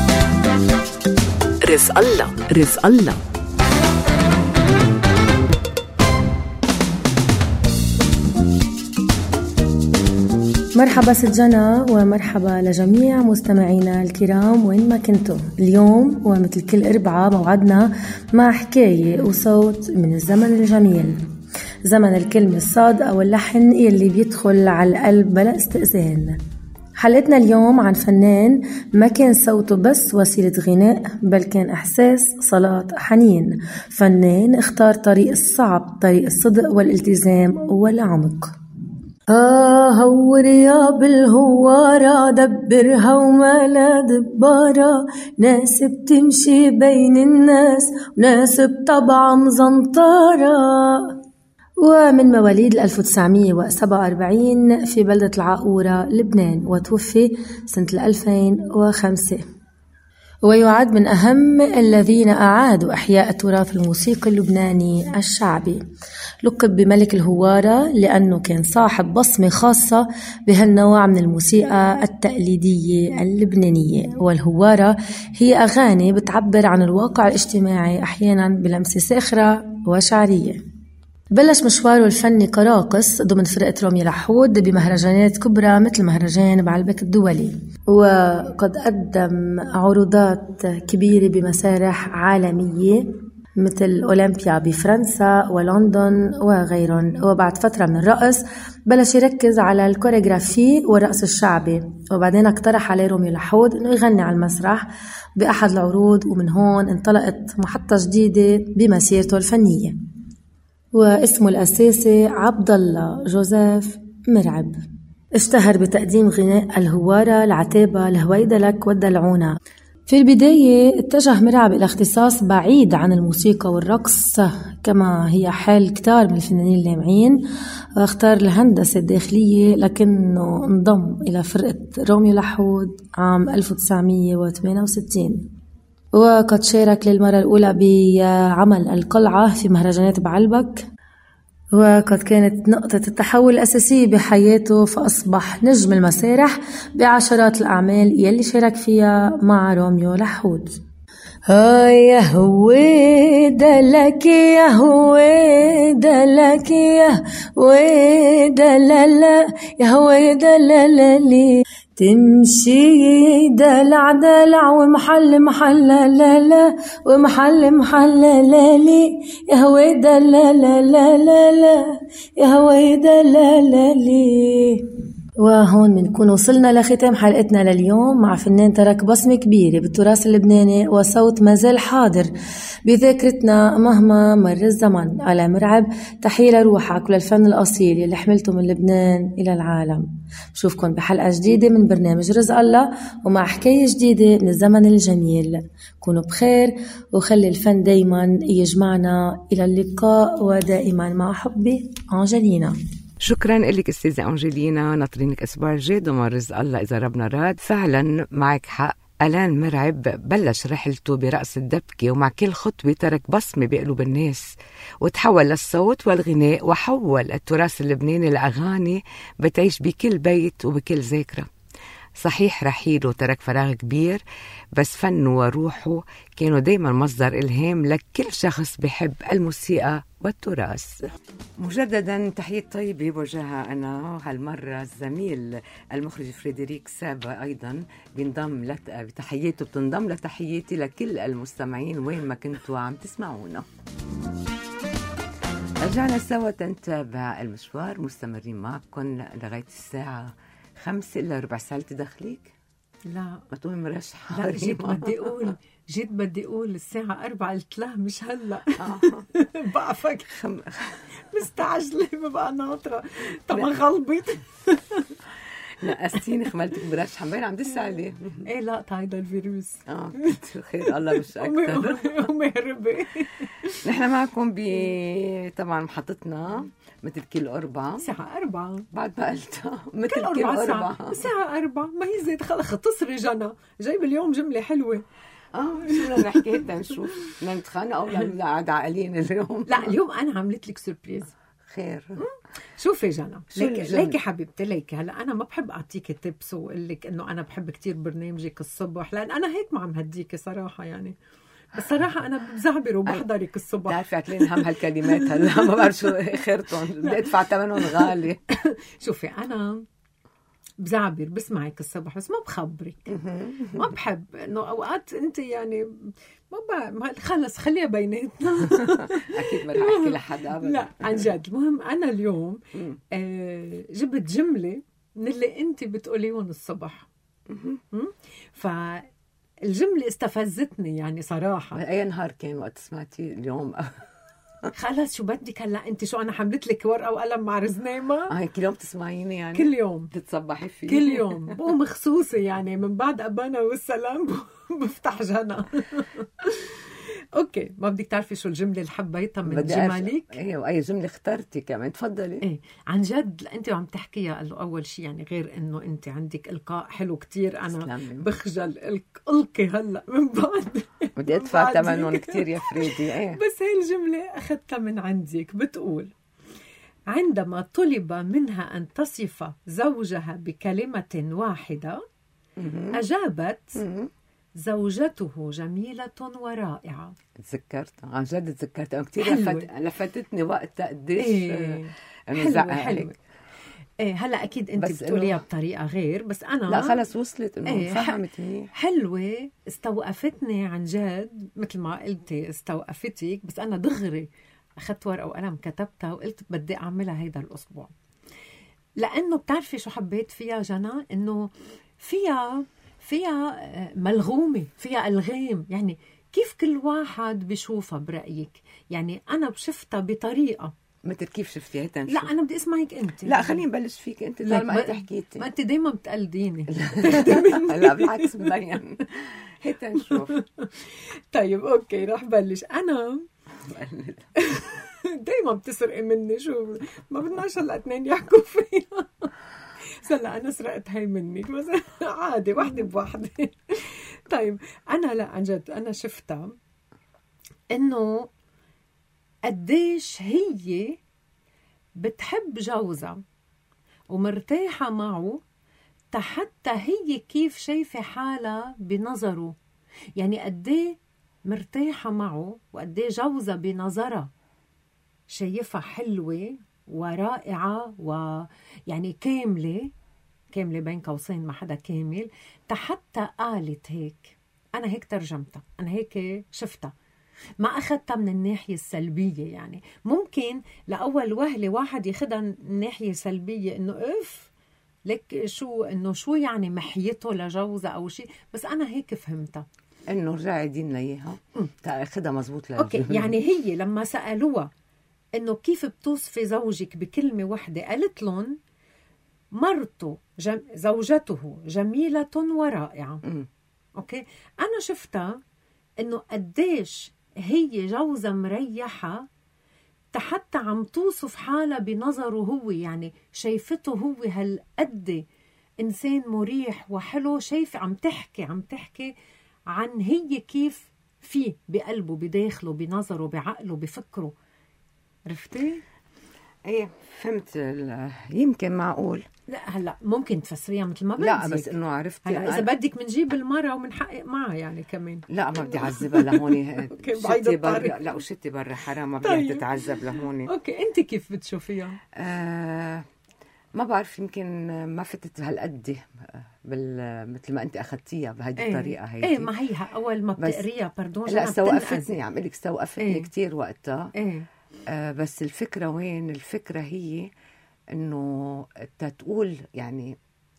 رزق الله رزق الله. مرحبا ست جنى، ومرحبا لجميع مستمعينا الكرام وين ما كنتم. اليوم ومثل كل أربعة موعدنا مع حكاية وصوت من الزمن الجميل. زمن الكلمة الصادقة واللحن يلي بيدخل على القلب بلا استئذان. حلقتنا اليوم عن فنان ما كان صوته بس وسيلة غناء، بل كان إحساس، صلاة، حنين. فنان اختار طريق الصعب، طريق الصدق والالتزام والعمق. آه هور يا بالهوارة، دبرها وما لا دبارة، ناس بتمشي بين الناس وناس بطبع مزنطارة. ومن مواليد ألف وتسعمية وسبعة وأربعين في بلدة العقورة لبنان، وتوفي سنة ألفين وخمسة، ويعد من أهم الذين أعادوا إحياء التراث الموسيقي اللبناني الشعبي. لقب بملك الهوارة لأنه كان صاحب بصمة خاصة بهالنوع من الموسيقى التقليدية اللبنانية. والهوارة هي أغاني بتعبر عن الواقع الاجتماعي أحيانا بلمسة ساخرة وشعرية. بلش مشواره الفني كراقص ضمن فرقة رامي لحود بمهرجانات كبرى مثل مهرجان بعلبك الدولي، وقد قدم عروضات كبيرة بمسارح عالمية مثل أولمبيا بفرنسا ولندن وغيرهم. وبعد فترة من الرقص بلش يركز على الكوريغرافي والرقص الشعبي، وبعدين اقترح عليه رامي لحود انه يغني على المسرح بأحد العروض، ومن هون انطلقت محطة جديدة بمسيرته الفنية، واسمه الأساسي عبد الله جوزيف مرعب. اشتهر بتقديم غناء الهوارة، العتابة، الهويدلك والدلعونة. في البداية اتجه مرعب إلى اختصاص بعيد عن الموسيقى والرقص، كما هي حال كتار من الفنانين اللامعين، واختار الهندسة الداخلية، لكنه انضم إلى فرقة رامي لحود عام ألف وتسعمية وثمانية وستين. وقد شارك للمرة الأولى بعمل القلعة في مهرجانات بعلبك، وقد كانت نقطة التحول الأساسية بحياته، فأصبح نجم المسارح بعشرات الأعمال يلي شارك فيها مع رامي لحود. يا هويدا لك يا هويدا لك يا هويدا لا لا يا هويدا لا لا لي، تمشي دلع دلع ومحل محل لا لا ومحل محل لا لي، يا هويدا لا لا لا لا لا يا هويدا لا لا لي. وهون بنكون وصلنا لختام حلقتنا لليوم مع فنان ترك بصمة كبيرة بالتراث اللبناني، وصوت مازال حاضر بذاكرتنا مهما مر الزمن. على مرعب تحية لروحك وللفن الأصيل اللي حملته من لبنان إلى العالم. بشوفكن بحلقة جديدة من برنامج رزق الله، ومع حكاية جديدة من الزمن الجميل. كونوا بخير، وخلي الفن دايما يجمعنا. إلى اللقاء، ودائما مع حبي أنجلينا. شكرا لك أستاذة أنجلينا، ناطرينك أسبوع الجاي ومع رزق الله إذا ربنا راد. فعلا معك حق، ألان مرعب بلش رحلته برقص الدبكة، ومع كل خطوة ترك بصمة بقلوب الناس، وتحول للصوت والغناء، وحول التراث اللبناني لأغاني بتعيش بكل بيت وبكل ذاكرة. صحيح رحيله ترك فراغ كبير، بس فنه وروحه كانوا دايما مصدر إلهام لكل شخص بحب الموسيقى والتراث. مجددا تحية طيبة بوجهها أنا هالمرة الزميل المخرج فريدريك سابا، أيضا بينضم لت... بتحياته بتنضم لتحياتي لكل المستمعين وين ما كنتوا عم تسمعونا. رجعنا سوا تنتابع المشوار، مستمرين معكم لغاية الساعة خمسة إلا ربع ساعة. تدخليك؟ لا ما تقول مرشحة. لا جيت بدي أقول جيت بدي أقول الساعة أربعة، قلت لا مش هلا. بعفك خم... مستعجلة ببقى ناطرة طبعا غلبت. نقستيني خملتك مرشحة بين عم تسألي. ايه لا تعيد الفيروس. اه خير الله مش أكتر. ومهربة. نحن معكم ب طبعا محطتنا مثل كل أربعة الساعة أربعة بعد ما قلتها مثل كل, كل أربعة أربعة الساعة أربعة. ما هي زيت خلق اختصري جنى، جايب اليوم جملة حلوة. اه شو بدنا نحكي تنشوف بدنا نتخانق أو لا قاعد عقلين اليوم؟ لا اليوم أنا عملت لك سوربريز. خير. شوفي جنى، ليكي ليكي حبيبتي، ليكي هلا انا ما بحب اعطيكي تيبس واقول لك انه انا بحب كتير برنامجك الصبح، لان انا هيك ما عم هديكي صراحه يعني. بس صراحه انا بزعبر وبحضرك الصبح. بتعرفي عتلين هم هالكلمات هلا ما بعرف شو خيرتهم، بدي ادفع ثمنهم غالي. شوفي انا بزعبر بسمعك الصبح بس ما بخبرك. ما بحب إنه أوقات أنت يعني ما ب... خلص خليها بيناتنا. أكيد ما رح أحكي لحدا أبدا. لا عن جد. المهم أنا اليوم آه جبت جملة من اللي أنت بتقوليهم الصبح. فالجملة استفزتني يعني صراحة. أي نهار كان وقت سمعتي اليوم؟ خلص شو بدك هلا انت شو انا حملت لك ورقه وقلم مع رزنامه. اه كل يوم تسمعيني يعني؟ كل يوم تتصبحي فيه؟ كل يوم بقوم خصوصي يعني من بعد ابانا والسلام بفتح جنى. اوكي ما بدك تعرفي شو الجمله اللي حبيتها من جمالك؟ ايوه اي جمله اخترتي كمان تفضلي. ايه عن جد انت وعم تحكيها قال له اول شيء يعني غير انه انت عندك القاء حلو كتير انا سلامي. بخجل القي هلا من بعد بدي ادفع ثمنهم كتير يا فريدي. ايه بس هاي الجمله اخذتها من عندك بتقول عندما طلب منها ان تصف زوجها بكلمه واحده اجابت زوجته جميلة ورائعة. تذكرت عن جد تذكرت أنا كتير لفت... لفتتني وقتها قديش إيه. حلوة حلوة. إيه هلا أكيد أنت بتقوليها إنه... بطريقة غير بس أنا لا خلص وصلت إنه إيه فهمت منيح. حلوة استوقفتني عن جد مثل ما قلتي استوقفتك بس أنا دغري أخذت ورقة وقلم كتبتها وقلت بدي أعملها هيدا الأسبوع لأنه بتعرفي شو حبيت فيها جنى إنه فيها فيها ملغومة فيها ألغام يعني كيف كل واحد بيشوفها برأيك يعني أنا شفتها بطريقة مثل كيف شفتيها تنشوف. لا أنا بدي أسمعك أنت. لا خليني نبلش فيك أنت طالما أنت حكيتي. ما أنت دايما بتقلديني. لا بالعكس مبين هيك تنشوف. طيب أوكي رح بلش أنا دايما بتسرقي مني شو ما بدناش هلا اثنين يحكوا فيها. هلا أنا سرقت هاي منك بس عادي واحدة بواحدة. طيب أنا لا عن جد أنا شفتها إنه قديش هي بتحب جوزها ومرتاحة معه حتى هي كيف شايفة حالها بنظره يعني قديه مرتاحة معه وقديه جوزها بنظرها شايفها حلوة ورائعة ويعني كاملة كاملة بين قوسين ما حدا كامل حتى قالت هيك. أنا هيك ترجمتها أنا هيك شفتها ما أخذتها من الناحية السلبية يعني ممكن لأول وهلة واحد ياخدها الناحية سلبية إنه إف لك شو إنه شو يعني محيته لجوزة أو شيء بس أنا هيك فهمتها إنه رجعي دينا إياها تأخدها مزبوط للجمهور. أوكي يعني هي لما سألوها إنه كيف بتوصفي زوجك بكلمة واحدة قالت لهم مرته جم... زوجته جميلة ورائعة. م. أوكي أنا شفتها إنه قديش هي جوزة مريحة حتى عم توصف حالها بنظره هو يعني شايفته هو هالقد إنسان مريح وحلو شايفة عم تحكي عم تحكي عن هي كيف فيه بقلبه بداخله بنظره بعقله بفكره. عرفتي؟ ايه فهمت. يمكن معقول. لا هلا ممكن تفسريها مثل ما بدك. لا بس انه عرفتي هلا اذا بدك بنجيب المرة وبنحقق معها يعني كمان. لا ما بدي اعذبها لهون. شتي برا لا وشتي برا حرام ما بدي طيب. تتعذب لهون. اوكي انت كيف بتشوفيها؟ آه ما بعرف يمكن ما فتت هالقد بال مثل ما انت اخذتيها بهذه ايه الطريقه هيدي. ايه ما هي اول ما بتقريها باردون لا استوقفتني عم لك استوقفتني ايه كثير وقتها. ايه آه بس الفكرة وين؟ الفكرة هي إنه تتقول يعني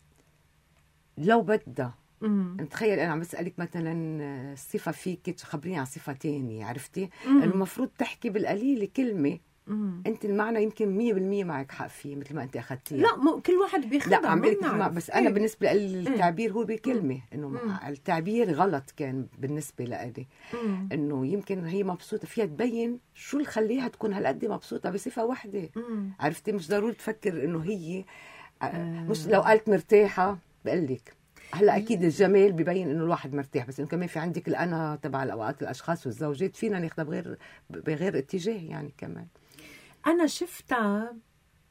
لو بدها نتخيل أنا عم بسألك مثلا صفة فيك خبريني عن صفة تانية عرفتي؟ المفروض تحكي بالقليل كلمة مم. أنت المعنى يمكن مية بالمية معك حق فيه مثل ما أنت أخذتيه. لا مو كل واحد بياخدها. لا عم بقولك بس أنا ايه؟ بالنسبة للتعبير هو بكلمة إنه مم. التعبير غلط كان بالنسبة لألي إنه يمكن هي مبسوطة فيها تبين شو اللي خليها تكون هالقد مبسوطة بصفة واحدة. مم. عرفتي مش ضروري تفكر إنه هي آه. مش لو قالت مرتاحة بقلك هلا اكيد الجمال ببين انه الواحد مرتاح بس انه كمان في عندك الانا تبع الاوقات الاشخاص والزوجات فينا ناخذها بغير بغير اتجاه يعني كمان. أنا شفتها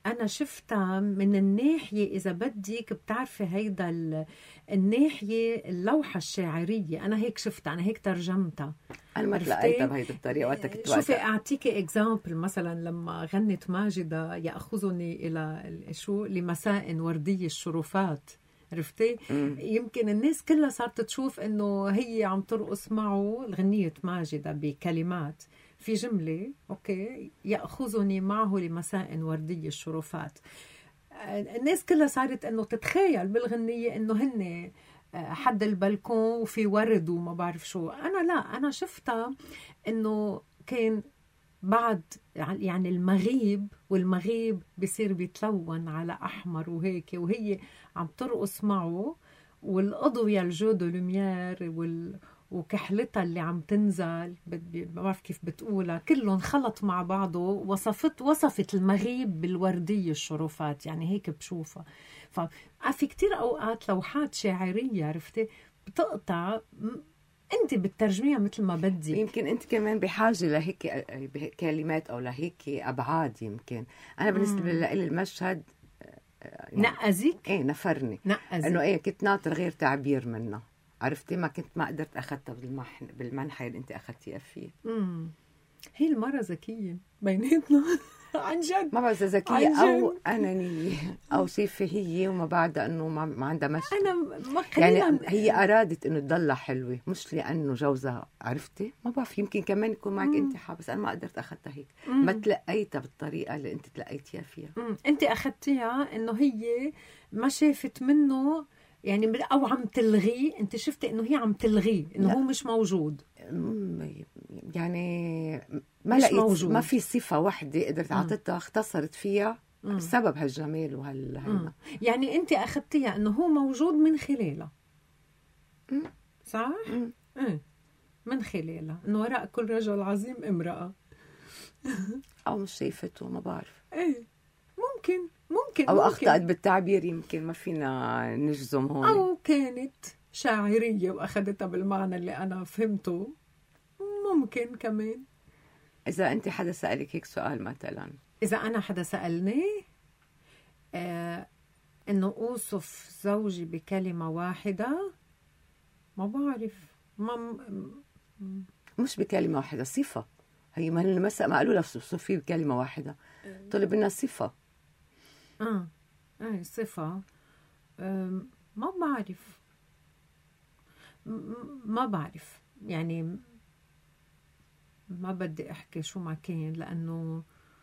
أنا شفتها من الناحية إذا بدك بتعرفي هيدا الناحية اللوحة الشاعرية. أنا هيك شفتها، أنا هيك ترجمتها. أنا ما تلاقيتها بهيدي الطريقة وقتها كنت وقتها. شوفي أعطيكي إكزامبل، مثلا لما غنت ماجدة يأخذني إلى شو لمساء وردي الشرفات، عرفتي؟ مم. يمكن الناس كلها صارت تشوف إنه هي عم ترقص معه الغنية ماجدة بكلمات في جملة أوكي يأخذني معه لمساء وردي الشرفات. الناس كلها صارت إنه تتخيل بالغنية إنه هن حد البلكون وفي ورد وما بعرف شو. أنا لا، أنا شفتها إنه كان بعد يعني المغيب، والمغيب بيصير بيتلون على أحمر وهيك، وهي عم ترقص معه، والأضوية الجود لوميير وال وكحلتها اللي عم تنزل ما بعرف كيف بتقولها، كلهم خلط مع بعضه. وصفت وصفت المغيب بالوردية الشرفات، يعني هيك بشوفها. ففي كتير أوقات لوحات شاعرية عرفتي بتقطع أنت بتترجميها مثل ما بدي. يمكن أنت كمان بحاجة لهيك كلمات أو لهيك أبعاد. يمكن أنا بالنسبة لي المشهد يعني نقزيك؟ إيه نفرني، نقزيك. إنه إيه كنت ناطر غير تعبير منه، عرفتي؟ ما كنت ما قدرت أخذتها بالمحن بالمنحى اللي أنت أخذتيها فيه. امم هي المرة ذكية بيناتنا عن جد. ما بعرف إذا ذكية أو أنانية أو صفة هي، وما بعدها إنه ما, ما عندها مشي. أنا ما يعني هي أرادت إنه تضلها حلوة، مش لأنه جوزها، عرفتي؟ ما بعرف، يمكن كمان يكون معك مم. أنت حابس. أنا ما قدرت أخذتها هيك، مم. ما تلقيتها بالطريقة اللي أنت تلقيتيها فيها. مم. أنت أخذتيها إنه هي ما شافت منه يعني، أو عم تلغي. أنت شفتي إنه هي عم تلغي، إنه هو مش موجود. يعني ما لقيت، ما في صفة واحدة قدرت عطتها اختصرت فيها مم. بسبب هالجمال وهال يعني أنت أخذتيها إنه هو موجود من خلالها، مم. صح؟ مم. مم. من خلالها إنه وراء كل رجل عظيم امرأة. أو مش شايفته، ما بعرف. إيه ممكن ممكن أو ممكن. أخطأت بالتعبير، يمكن ما فينا نجزم هون. أو كانت شاعرية وأخذتها بالمعنى اللي أنا فهمته، ممكن كمان. إذا أنت حدا سألك هيك سؤال مثلا، إذا أنا حدا سألني آه إنه أوصف زوجي بكلمة واحدة، ما بعرف. ما م... مش بكلمة واحدة، صفة. هي ما المسألة ما قالوا لها صفي بكلمة واحدة، طلب لنا صفة. آه أي صفة. آه ما بعرف ما بعرف يعني ما بدي أحكي شو ما كان، لأنه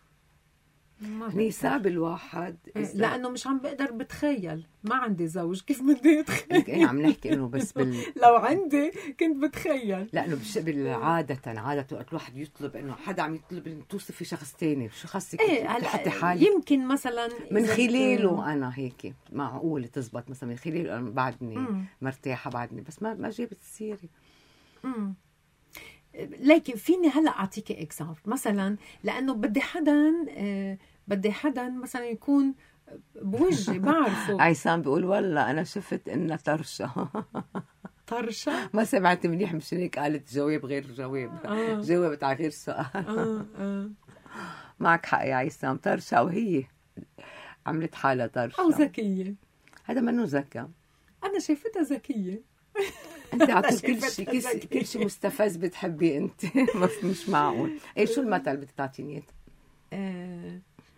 نساب الواحد لأنه مش عم بقدر بتخيل. ما عندي زوج، كيف بدي أتخيل؟ إيه عم نحكي إنه بس بال... لو عندي كنت بتخيل. لأنه بالعادة عادة وقت الواحد يطلب إنه حدا عم يطلب إنه توصفي شخص تاني، شو خاصك إيه تحطي حالك؟ يمكن مثلا من خلاله أنا هيك معقول تزبط، مثلا من خلاله أنا بعدني مم. مرتاحة بعدني، بس ما ما جابت السيرة. امم لكن فيني هلا اعطيك اكزامبل مثلا، لانه بدي حدا آه بدي حدا مثلا يكون بوجهي بعرفه. عيسان بيقول والله انا شفت انها طرشه. طرشه؟ ما سمعت منيح، مش هيك قالت جواب غير جواب. آه. جاوبت على غير سؤال. آه. آه. معك حق يا عيسان، طرشه وهي عملت حالها طرشه او ذكيه. هذا منه ذكاء، انا شايفتها ذكيه. انت عطيت كل شيء كل شيء مستفز بتحبي انت. بس مش معقول. ايه شو المثل بدك تعطيني؟ آه...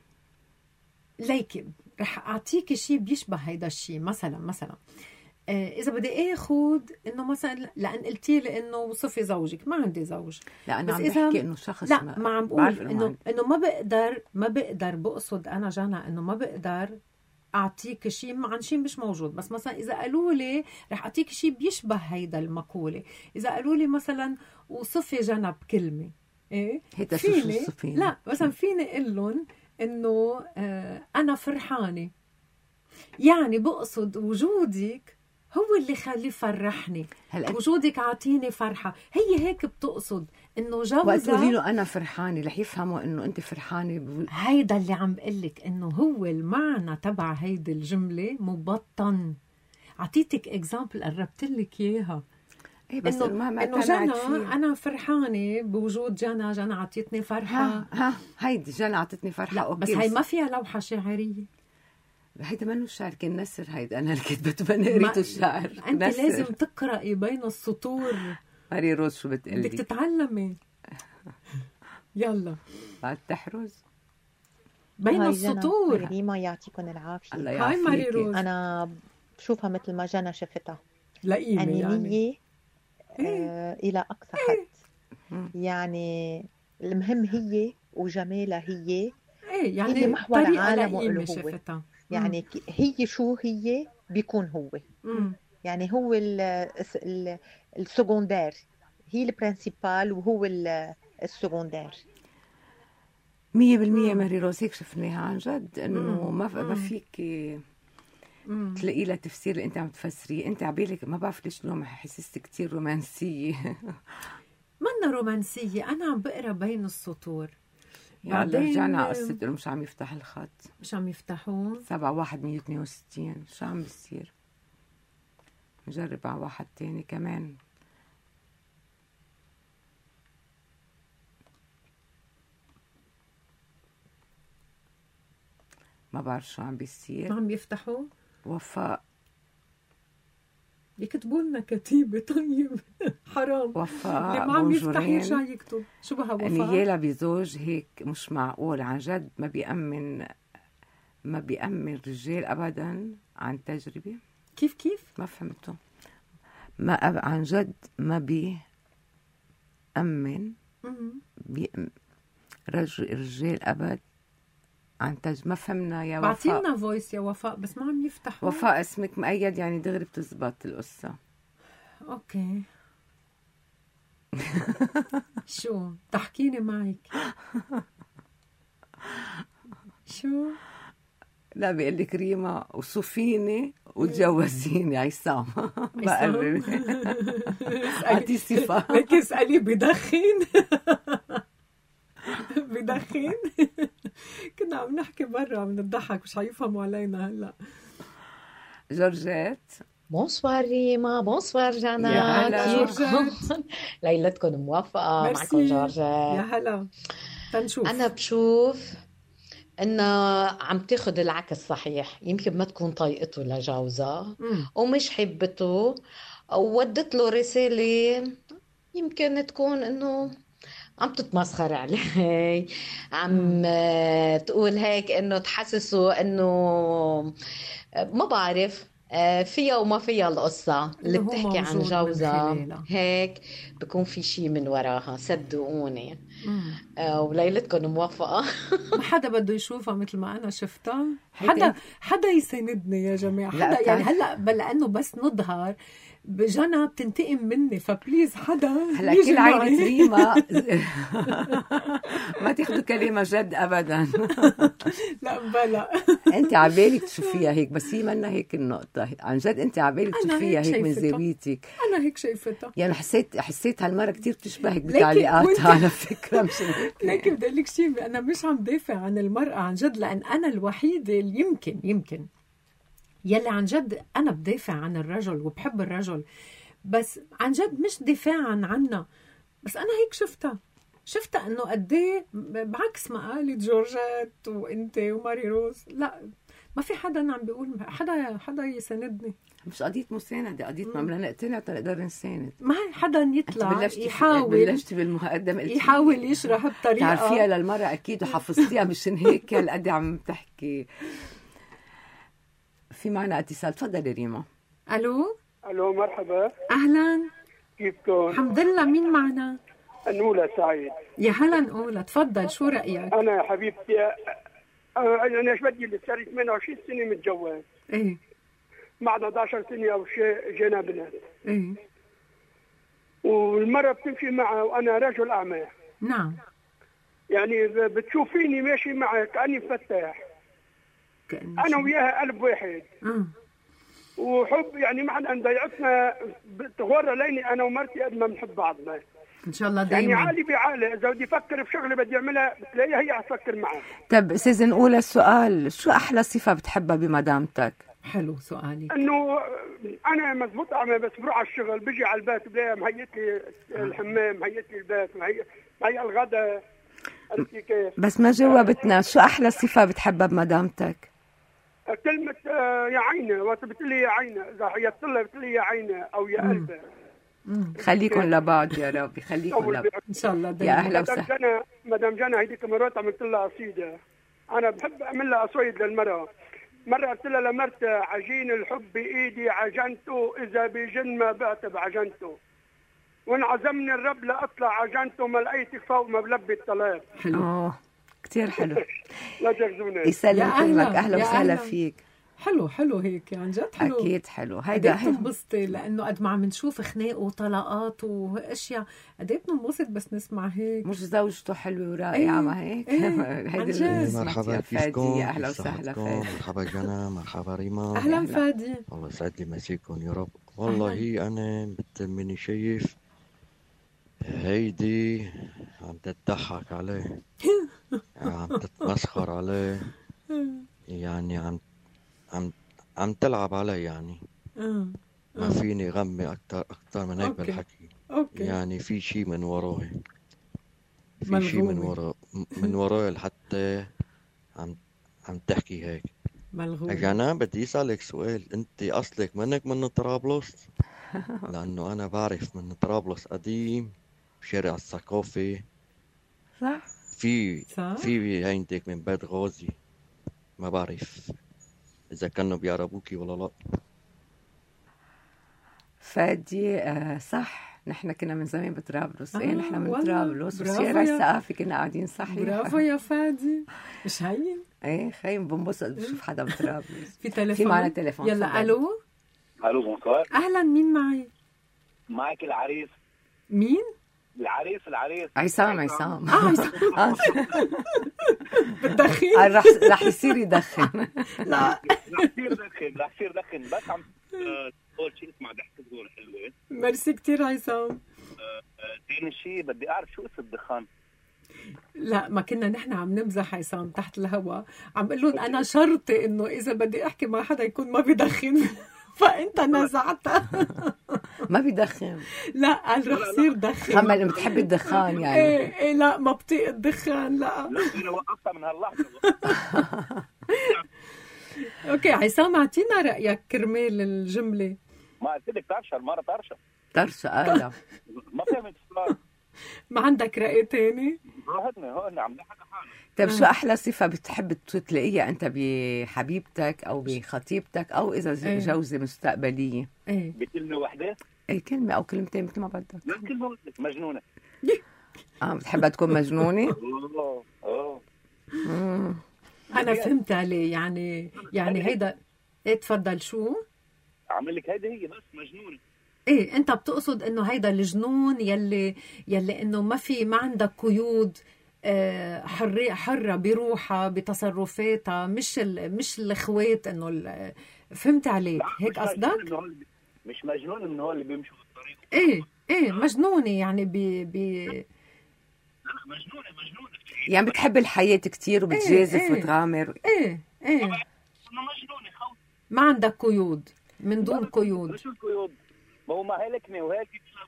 ليكي رح اعطيك شيء بيشبه هيدا الشيء. مثلا مثلا آه اذا بدي اخذ انه مثلا، لان قلتي لي انه وصفي زوجك، ما عندي زوج. لا انا عم بحكي انه شخص، لا ما, ما عم بقول انه انه ما بقدر ما بقدر بقصد انا جانا انه ما بقدر أعطيك شيء عن شيء مش موجود. بس مثلا إذا قالوا لي رح أعطيك شيء بيشبه هيدا المقولة، إذا قالوا لي مثلا وصفي جنى بكلمة، إيه فيني لا مثلا فيني أقول لهم إنه آه أنا فرحانة، يعني بقصد وجودك هو اللي خلي فرحني، وجودك عطيني فرحة. هي هيك بتقصد انه جوزها وقت تقولي له انا فرحانه رح يفهموا انه انت فرحانه. ب... هيدا اللي عم بقلك انه هو المعنى تبع هيدي الجمله مبطن. عطيتك اكزامبل قربت لك اياها. إيه بس إنه ما إنه جنى أنا فرحانة بوجود جنى جنى عطيتني فرحة. ها, ها هيدي جنى عطتني فرحة. لا أوكي. بس هي ما فيها لوحة شاعرية. هيدا منو الشعر، كان نسر. هيدا أنا اللي كنت بتمنى قريت الشعر. أنت نسر. لازم تقرأي بين السطور. ماري روز شو بتقلي؟ بدك تتعلمي. يلا بعد تحرز بين السطور. ريما يعطيكم العافية. هاي ماري روز. أنا بشوفها مثل ما جنى شفتها، لئيمة أنانية يعني. آه إلى أقصى حد. يعني المهم هي وجمالها هي. إيه يعني هي محور عالمه له هو. شفتها. يعني مم. هي شو هي بيكون هو. مم. يعني هو السكوندير، هي البرنسيبال وهو السكوندير. مية بالمية ماري روز هيك شفناها عن جد، إنه ما ما فيك تلاقي لها تفسير اللي أنت عم تفسريه. أنت عبالك ما بعرف ليش اليوم حسست كتير رومانسية. منا رومانسية، أنا عم بقرأ بين السطور. بعدين رجعنا على قصة إنه مش عم يفتح الخط. مش عم يفتحون. سبعة واحد مية اثنين وستين شو عم بيصير؟ نجرب على واحد تاني كمان. ما بعرف شو عم بيصير. ما عم يفتحوا. وفاء يكتبوا لنا كتيبة طيب. حرام. وفاء اللي ما عم يفتح يرجع يكتب. شو بها وفاء؟ نيالا بزوج هيك مش معقول عن جد. ما بيأمن ما بيأمن رجال أبدا عن تجربة. كيف كيف؟ ما فهمته. ما أب... عن جد ما بيأمن بي... رج... رجال أبد عن تج... ما فهمنا يا وفاء. بعطينا فويس يا وفاء بس ما عم يفتح. وفاء اسمك مؤيد يعني دغري بتزبط القصة. اوكي. شو تحكيني معك؟ شو؟ لا بيقول لك ريما وصوفيني وتجوزيني عصام. بقرر اعطي صفة. لك اسألي بدخن. بدخن. كنا عم نحكي برا عم نضحك مش حيفهموا علينا هلا. جورجيت. بونسوار ريما، بونسوار جانا. يا هلا جورجيت. ليلتكم موفقة. معكم جورجيت. يا هلا. تنشوف. أنا بشوف إنه عم تاخد العكس صحيح. يمكن ما تكون طايقته لجوزها ومش حبته وودت له رسالة يمكن تكون إنه عم تتمسخر عليه، عم تقول هيك إنه تحسسه إنه ما بعرف فيها وما فيها القصة اللي بتحكي عن جوزها. هيك بكون في شيء من وراها صدقوني. آه وليلتكم موفقة. ما حدا بده يشوفها مثل ما أنا شفتها. حدا حدا يساندني يا جماعة. حدا يعني هلا لأنه بس نظهر بجنى بتنتقم مني فبليز حدا هلا كل عائلة ريما ما تاخذوا كلمة جد أبدا. لا بلا أنت عبالك تشوفيها هيك بس هي منا هيك النقطة. عن جد أنت عبالك تشوفيها هيك من زاويتك. أنا هيك شايفتها يعني حسيت حسيت هالمرة كتير بتشبهك بتعليقاتها على فكرة. مش لكن بدي أقول لك شيء، أنا مش عم دافع عن المرأة عن جد لأن أنا الوحيدة اللي يمكن يمكن يلي عن جد أنا بدافع عن الرجل وبحب الرجل بس عن جد مش دفاعا عنها. بس أنا هيك شفتها شفتها إنه قديه بعكس ما قالت جورجيت وإنت وماري روز. لا ما في حدا عم بيقول حدا حدا يساندني. مش قضية مساندة، قضية ما بدنا نقتنع تنقدر نساند. ما هي حدا يطلع يحاول بلشتي بالمقدمة يحاول يشرح بطريقة تعرفيها للمرة أكيد وحفظتيها مشان هيك هالقد عم تحكي. في معنا اتصال. تفضلي ريما. الو الو مرحبا. اهلا كيفكم؟ الحمد لله. مين معنا؟ نولا سعيد. يا هلا نولا تفضل شو رايك؟ انا حبيبتي انا ايش بدي لي صار ثمانية وعشرين سنه متجوز. ايه معنا إحدى عشرة سنه او شيء جينا بنات. ايه والمره بتمشي معه وانا رجل اعمى. نعم. يعني بتشوفيني ماشي معك كاني فتاح. أنا وياها قلب واحد. أه. وحب يعني ما حدا ضيعتنا بتغور ليني أنا ومرتي قد ما بنحب بعضنا. إن شاء الله دايما. يعني عالي بعالي إذا بدي أفكر بشغلة بدي أعملها بتلاقيها هي عم تفكر معها. طب أستاذ نقول السؤال، شو أحلى صفة بتحبها بمدامتك؟ حلو سؤالي. انه انا مزبوط عم بس بروح على الشغل، بيجي على البيت بلاقي مهيئ لي الحمام، مهيئ لي البيت، مهيئ مهيئ الغداء. عرفتي كيف؟ بس ما جاوبتنا، شو احلى صفه بتحبها بمدامتك؟ كلمة يا عينة، وقت بتقلي يا عينة، إذا حيت لها بتقلي يا عينة أو يا قلبة. خليكم لبعض يا ربي، خليكم لبعض إن شاء الله. يا أهلا وسهلا. مدام جنى هيديك مرات عملت لها قصيدة، أنا بحب أعمل لها قصيد للمرأة. مرة قلت لها لمرتها عجين الحب بإيدي عجنته، إذا بجن ما بعت بعجنته، وانعزمني الرب لأطلع عجنته، ما لقيتك فوق ما بلبي الطلب. حلو. أوه كتير حلو. لا تجزوني. يسلم كلمك، أهلا وسهلا فيك. حلو حلو هيك عن جد حلو. اكيد حلو. هيدا بتنبسطي لانه قد ما عم نشوف خناق وطلاقات واشياء قد ايه بننبسط بس نسمع هيك. مش زوجته حلوه ورائعه ما هيك. هيدي مرحبا فيكم. يا اهلا وسهلا فادي. مرحبا جنى، مرحبا ريما. اهلا فادي. الله يسعد لي مساكم يا رب. والله انا مثل ماني شايف هيدي عم تضحك عليه، عم تتمسخر عليه، يعني عم عم عم تلعب علي يعني. آه. ما فيني غمي أكتر أكتر من هيك أوكي. بالحكي. أوكي. يعني في شيء من وراي، في شيء من ورا من وراي لحتى عم عم تحكي هيك. ملغوم. أنا بدي أسألك سؤال، أنت أصلك منك من طرابلس؟ لأنه أنا بعرف من طرابلس قديم، شارع الثقافي. صح. في صح. في عندك من بيت غازي، ما بعرف إذا كانوا بيعربوكي ولا لا. فادي آه صح، نحن كنا من زمان بطرابلس. آه ايه نحن من طرابلس يا... وشارع الثقافي كنا قاعدين. صحيح. برافو يا فادي، مش هين. ايه خيم بنبسط بشوف حدا بطرابلس. في تليفون. في معنا تليفون. يلا فضل. الو. الو بونسوار. اهلا، مين معي؟ معك العريس. مين؟ العريس العريس عصام. عصام اه عصام. بتدخن؟ رح رح يصير يدخن. لا رح يصير يدخن، رح يصير يدخن. بس عم اول شيء اسمع ضحكة زول حلوة. ميرسي كتير عصام. ثاني شيء بدي اعرف شو اسم الدخان. لا ما كنا نحن عم نمزح عصام تحت الهواء، عم قل لهم انا شرطي انه اذا بدي احكي مع حدا يكون ما بيدخن. فانت نزعتها. ما بيدخن. لا قال رح يصير دخن. اما اللي بتحب الدخان يعني. ايه ايه لا ما بطيق الدخان. لا لا انا وقفتها من هاللحظه. اوكي عصام اعطينا رايك كرمال الجمله. ما قلت لك طرشه المره طرشه طرشه. اه ما فهمت السؤال. ما عندك راي تاني؟ هون هون عم نحكي حالنا. طيب شو احلى صفه بتحب تلاقيها انت بحبيبتك او بخطيبتك او اذا جوزه مستقبليه؟ ايه بكلمه واحده؟ اي كلمه او كلمتين مثل ما بدك. لا كلمه واحده. مجنونه. اه بتحبها تكون مجنونه؟ اه اه انا فهمت عليه يعني. يعني هيدا ايه تفضل. شو عامل لك؟ هيدي هي بس مجنونه. ايه انت بتقصد انه هيدا الجنون يلي يلي انه ما في ما عندك قيود، حرية حرة بروحها بتصرفاتها، مش ال... مش الاخوات انه ال... فهمت عليك هيك قصدك؟ مش مجنون انه هو اللي بيمشوا بالطريق. ايه ايه مجنونة يعني ب ب لا مجنونة مجنونة يعني بتحب الحياة كتير وبتجازف إيه إيه وتغامر. ايه ايه مجنونة خوف. ما عندك قيود، من دون قيود. شو القيود؟ ما هو ما هلكني وهيك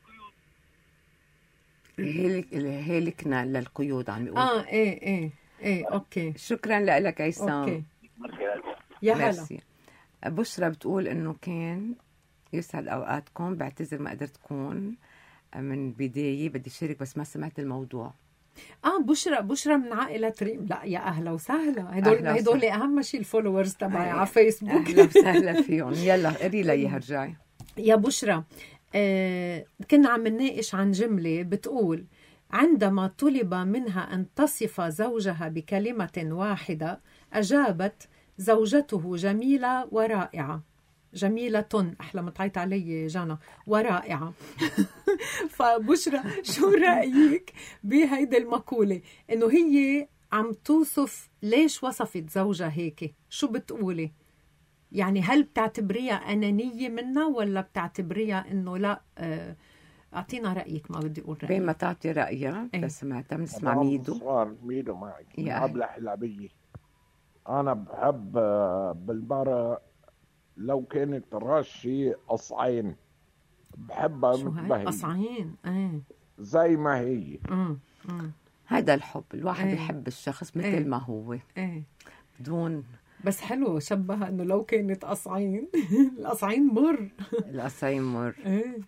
هيلك هيلكنا للقيود عم يقول. اه ايه ايه ايه اوكي. شكرا لك عصام. اوكي يا هلا. بشرى بتقول انه كان يسعد اوقاتكم، بعتذر ما قدرت اكون من بداية، بدي شارك بس ما سمعت الموضوع. اه بشرى بشرى من عائلة ريم. لا يا اهلا وسهلا. هدول هدول اهم شيء الفولورز تبعي على فيسبوك. اهلا وسهلا فيهم. يلا قري لي اياها رجعي يا بشرى. آه كنا عم نناقش عن جملة بتقول عندما طلب منها أن تصف زوجها بكلمة واحدة أجابت زوجته جميلة ورائعة. جميلة أحلى ما تعيط علي جانا ورائعة. فبشرى شو رأيك بهيدي المقولة إنه هي عم توصف ليش وصفت زوجها هيك؟ شو بتقولي؟ يعني هل بتعتبريها أنانية منها ولا بتعتبريها إنه لا؟ أعطينا رأيك. ما بدي أقول رأيك. بين ما تعطي رأيها ايه؟ بس سمعتها بنسمع ميدو. صار ميدو معك يا قبل حلبية. أنا بحب بالمرة لو كانت راشي قصعين بحبها شو مثل هاي ما هي قصعين؟ ايه زي ما هي. امم امم هذا الحب، الواحد ايه. بيحب الشخص مثل ايه. ما هو ايه. بدون. بس حلو شبه انه لو كانت قصعين القصعين مر القصعين مر. ايه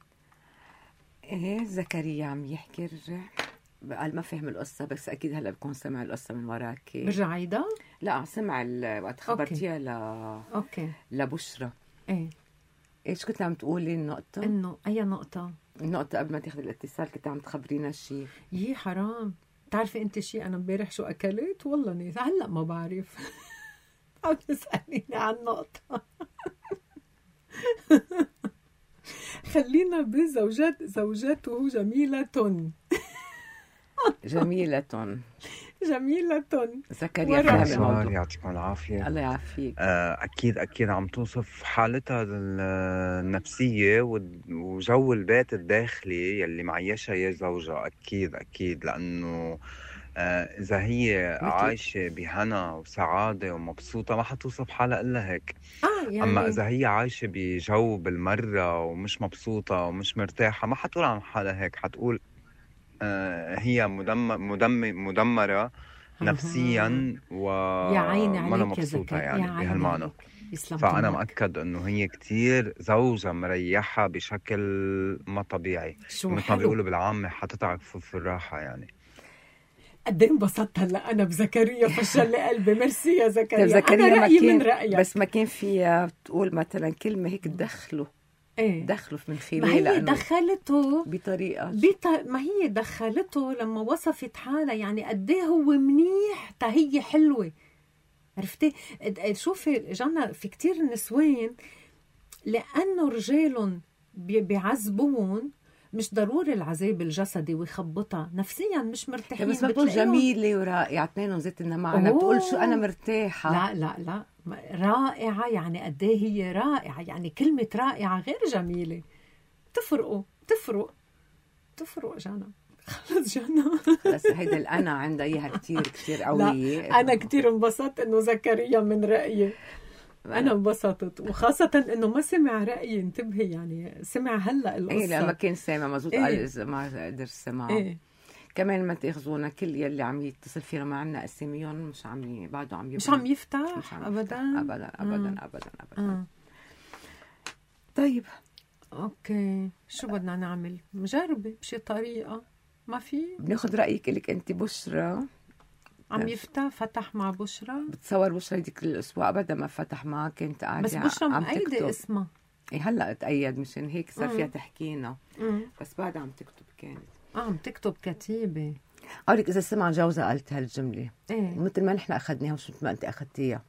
ايه زكريا عم يحكي، رجع قال ما فهم القصة، بس أكيد هلأ بكون سمع القصة من وراك. برجع عيدا؟ لا سمع وقت خبرتيها ل أوكي لبشرى. إيه إيش كنت عم تقولي النقطة؟ إنه أي نقطة؟ النقطة قبل ما تاخذ الاتصال كنت عم تخبرينا شيء. يي حرام، تعرفي أنت شيء أنا امبارح شو أكلت؟ والله نيس هلأ ما بعرف. عم تسأليني عن نقطة. خلينا بزوجات زوجاته جميلة جميلة جميلة. زكريا فهم الموضوع. يعطيكم العافية. الله يعافيك. أكيد أكيد عم توصف حالتها النفسية وجو البيت الداخلي يلي معيشها يا زوجها. أكيد أكيد لأنه إذا هي عايشة بهنا وسعادة ومبسوطة ما حتوصف حالها إلا هيك. آه يعني... أما إذا هي عايشة بجو بالمرة ومش مبسوطة ومش مرتاحة ما حتقول عن حالها هيك، حتقول آه هي مدمر مدمر مدمرة نفسيا وما مبسوطة يعني بهالمعنى. فأنا مأكد إنه هي كتير زوجة مريحة بشكل ما طبيعي، مثل ما بيقولوا بالعامة حتتعب في الراحة. يعني قد ايه انبسطت هلا انا بزكريا، فشل لي قلبي. ميرسي يا زكريا. زكريا انا رايي من رايك، بس ما كان فيها تقول مثلا كلمه هيك تدخله. ايه دخله من خلال، ما هي دخلته بطريقه بط... ما هي دخلته لما وصفت حالها، يعني قد ايه هو منيح تا هي حلوه. عرفتي؟ شوفي جانا في كتير نسوان لانه رجالهم بيعذبون، مش ضروري العذاب الجسدي ويخبطها نفسيا، مش مرتاحين. بس ما بتقول جميلة ورائعة اثنينهم زيت النمعنا، بتقول شو أنا مرتاحة. لا لا لا رائعة، يعني قد ايه هي رائعة. يعني كلمة رائعة غير جميلة، تفرقوا تفرق تفرق جانا. خلص جانا بس هيدا الأنا عندها إياها كتير كتير قوية. أنا كتير انبسطت إنه زكريا من رأيي، أنا انبسطت، وخاصة إنه ما سمع رأيي. انتبهي يعني سمع هلا القصة. إيه لا ما كان سامع مزبوط. إيه؟ ما قدر سمع. إيه؟ كمان ما تاخذونا كل يلي عم يتصل فينا ما عنا اساميهم مش عم بعده عم مش عم يفتح مش عم أبدا أبدا أبدا أبدا أبدا, أبداً. آه. طيب أوكي شو بدنا نعمل؟ مجربة بشي طريقة. ما في بناخذ رأيك لك أنت بشرى. عم يفتح فتح مع بشرى. بتصور بشرى ديك الأسبوع أبدا ما فتح معها، كنت قاعدة بس بشرى مأيدة اسمها. إيه هلا تأيد مشان هيك صار فيها تحكينا. مم. بس بعد عم تكتب كانت. آه عم تكتب كتيبة. أقولك إذا سمع جوزها قالت هالجملة إيه؟ مثل ما نحن أخذناها وشو ما أنت أخذتيها.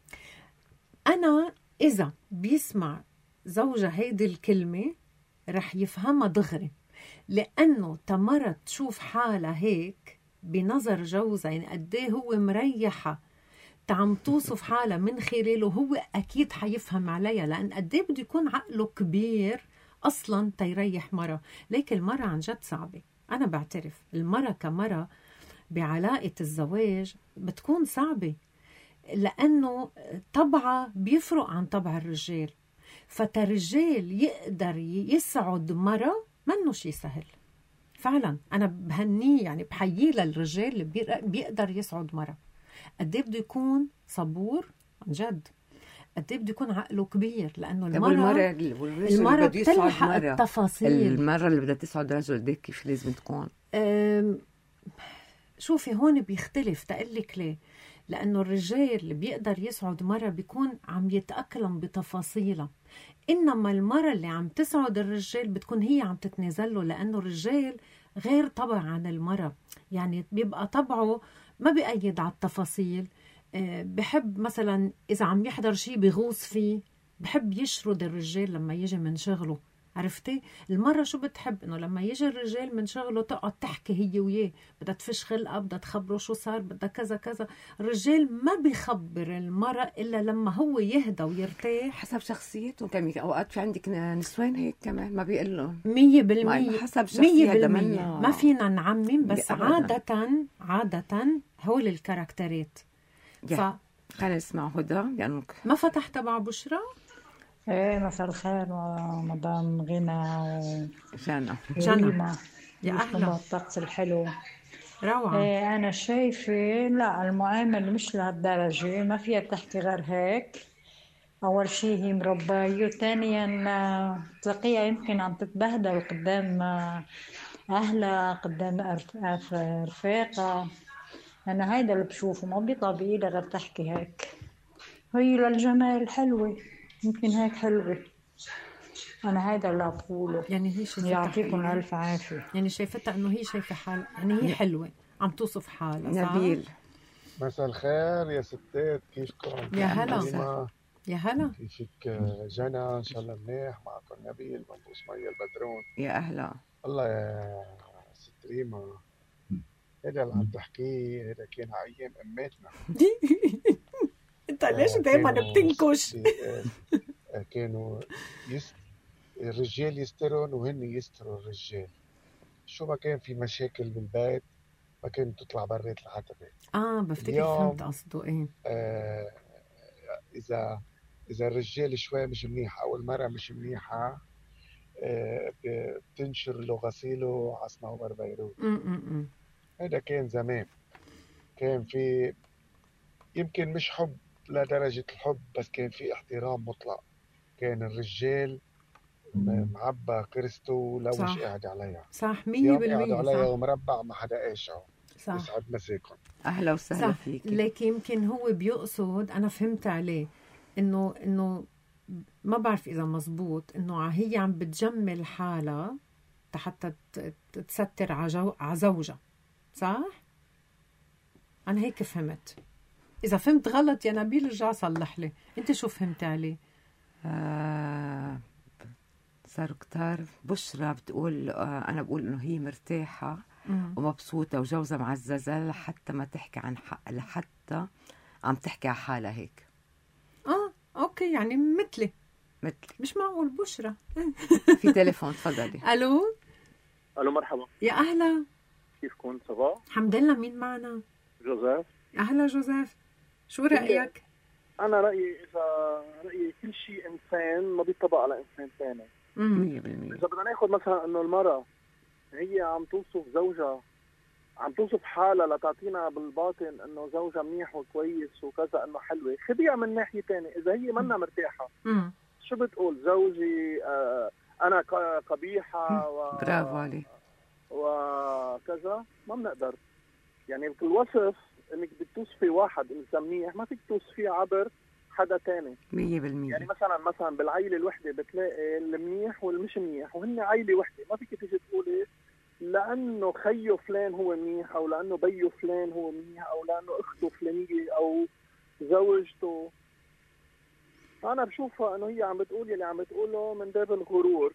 أنا إذا بيسمع زوجها هيدي الكلمة رح يفهمها دغري، لأنه تمرت تشوف حالها هيك بنظر جوزها، يعني قديه هو مريحة تعم توصف حالها من خلاله، هو أكيد حيفهم عليها، لأن قديه بده يكون عقله كبير أصلا تيريح مرة. لكن المرة عن جد صعبة. أنا بعترف المرة كمرة بعلاقة الزواج بتكون صعبة، لأنه طبعه بيفرق عن طبع الرجال. فترجال يقدر يسعد مرة منه شي سهل فعلا. أنا بهنيه يعني بحييه للرجال اللي بيقدر يسعد مرة. قديه بده يكون صبور عن جد، قديه بده يكون عقله كبير، لأنه المرة المرة, المرة بتلحق التفاصيل. المرة اللي بدها تسعد رجل ديك كيف لازم تكون؟ شوفي هون بيختلف. تقلك ليه؟ لأنه الرجال اللي بيقدر يسعد مرة بيكون عم يتأقلم بتفاصيلها، إنما المرة اللي عم تسعد الرجال بتكون هي عم تتنازله، لأنه الرجال غير طبع عن المرة. يعني بيبقى طبعه ما بيقيد على التفاصيل. بحب مثلا إذا عم يحضر شيء بيغوص فيه، بحب يشرد الرجال لما يجي من شغله. عرفتي؟ المرة شو بتحب؟ إنه لما يجي الرجال من شغله تقعد تحكي هي وياه، بدها تفش خلقها، بدها تخبره شو صار، بدها كذا كذا. الرجال ما بيخبر المرة إلا لما هو يهدى ويرتاح. حسب شخصيته. كم أوقات في عندك نسوان هيك كمان ما بيقلهم مية بالمية. حسب شخصية ما فينا نعمم، بس عادة عادة هول الكاركترات. ف... خلينا نسمع هدى. يعني ما فتح تبع بشرى؟ ايه مساء الخير مدام غنى جانا جانا يا اهلا الطقس الحلو روعة. ايه انا شايفه لا المعامله مش لهالدرجه، ما فيها تحكي غير هيك. اول شيء هي مربايه، وثانيا تلاقيها يمكن عم تتبهدل قدام اهلها قدام رفاقها. انا هيدا اللي بشوفه، ما بيطلع بايدها غير تحكي هيك. هي للجمال حلوة، يمكن هيك حلوة. أنا هيدا اللي أقوله. يعني هي شايفتها يعطيكم ألف عافية. يعني شايفتها إنه هي شايفة حال، يعني هي حلوة عم توصف حالها. نبيل مساء الخير يا ستات، كيفكم؟ يا هلا يا هلا. كيفك جنى؟ إن شاء الله منيح. معكم نبيل منبوس مية البدرون. يا أهلا. الله يا ست ريما، هذا اللي عم تحكيه هذا كان على أيام أماتنا. انت ليش دايما بتنكش؟ كانوا يست... الرجال يسترون وهن يستروا الرجال. شو ما كان في مشاكل بالبيت ما كانت تطلع برات العتبة. اه بفتكر فهمت قصده. ايه آه اذا اذا الرجال شوي مش منيح او المرأة مش منيحة آه بتنشر له غسيله على صنوبر بيروت. هذا كان زمان. كان في يمكن مش حب لدرجة الحب، بس كان في احترام مطلق. كان الرجال معبى كريستو لو مش قاعد عليها. صح مية بالمية. قاعد عليها ومربع ما حدا قاشعه. صح. يسعد مساكم. أهلا وسهلا فيك. لكن يمكن هو بيقصد، أنا فهمت عليه إنه إنه ما بعرف إذا مزبوط، إنه هي عم بتجمل حالها حتى تستر على زوجها. صح؟ أنا هيك فهمت. إذا فهمت غلط يا نبيل رجع صلح لي. أنت شو فهمت عليه؟ آه صاروا كتار. بشرى بتقول آه أنا بقول إنه هي مرتاحة مم. ومبسوطة وجوزها معززة لحتى ما تحكي عن حق، لحتى عم تحكي على حالها هيك. آه أوكي، يعني مثلي مثلي. مش معقول بشرى. في تليفون تفضلي. ألو ألو مرحبا. يا أهلا، كيفكم؟ صباح الحمد لله. مين معنا؟ جوزيف. أهلا جوزيف، شو رأيك؟ أنا رأيي إذا رأيي كل شيء إنسان ما بيطبق على إنسان ثاني. مية بالمية. إذا بدنا ناخذ مثلا إنه المرأة هي عم توصف زوجها، عم توصف حالها لتعطينا بالباطن إنه زوجها منيح وكويس وكذا، إنه حلوة، خديها من ناحية ثانية. إذا هي منا مرتاحة مم. شو بتقول؟ زوجي آه أنا قبيحة و... برافو عليك وكذا. ما بنقدر يعني بالوصف انك بتوصفي واحد انسان منيح ما فيك توصفيه عبر حدا تاني. مية بالمية. يعني مثلا مثلا بالعائله الوحده بتلاقي المنيح والمش منيح وهن عائله وحده، ما فيك تيجي تقولي لانه خيه فلان هو منيح او لانه بيه فلان هو منيح او لانه اخته فلانيه او زوجته. انا بشوفها انه هي عم بتقول اللي عم بتقوله من باب الغرور،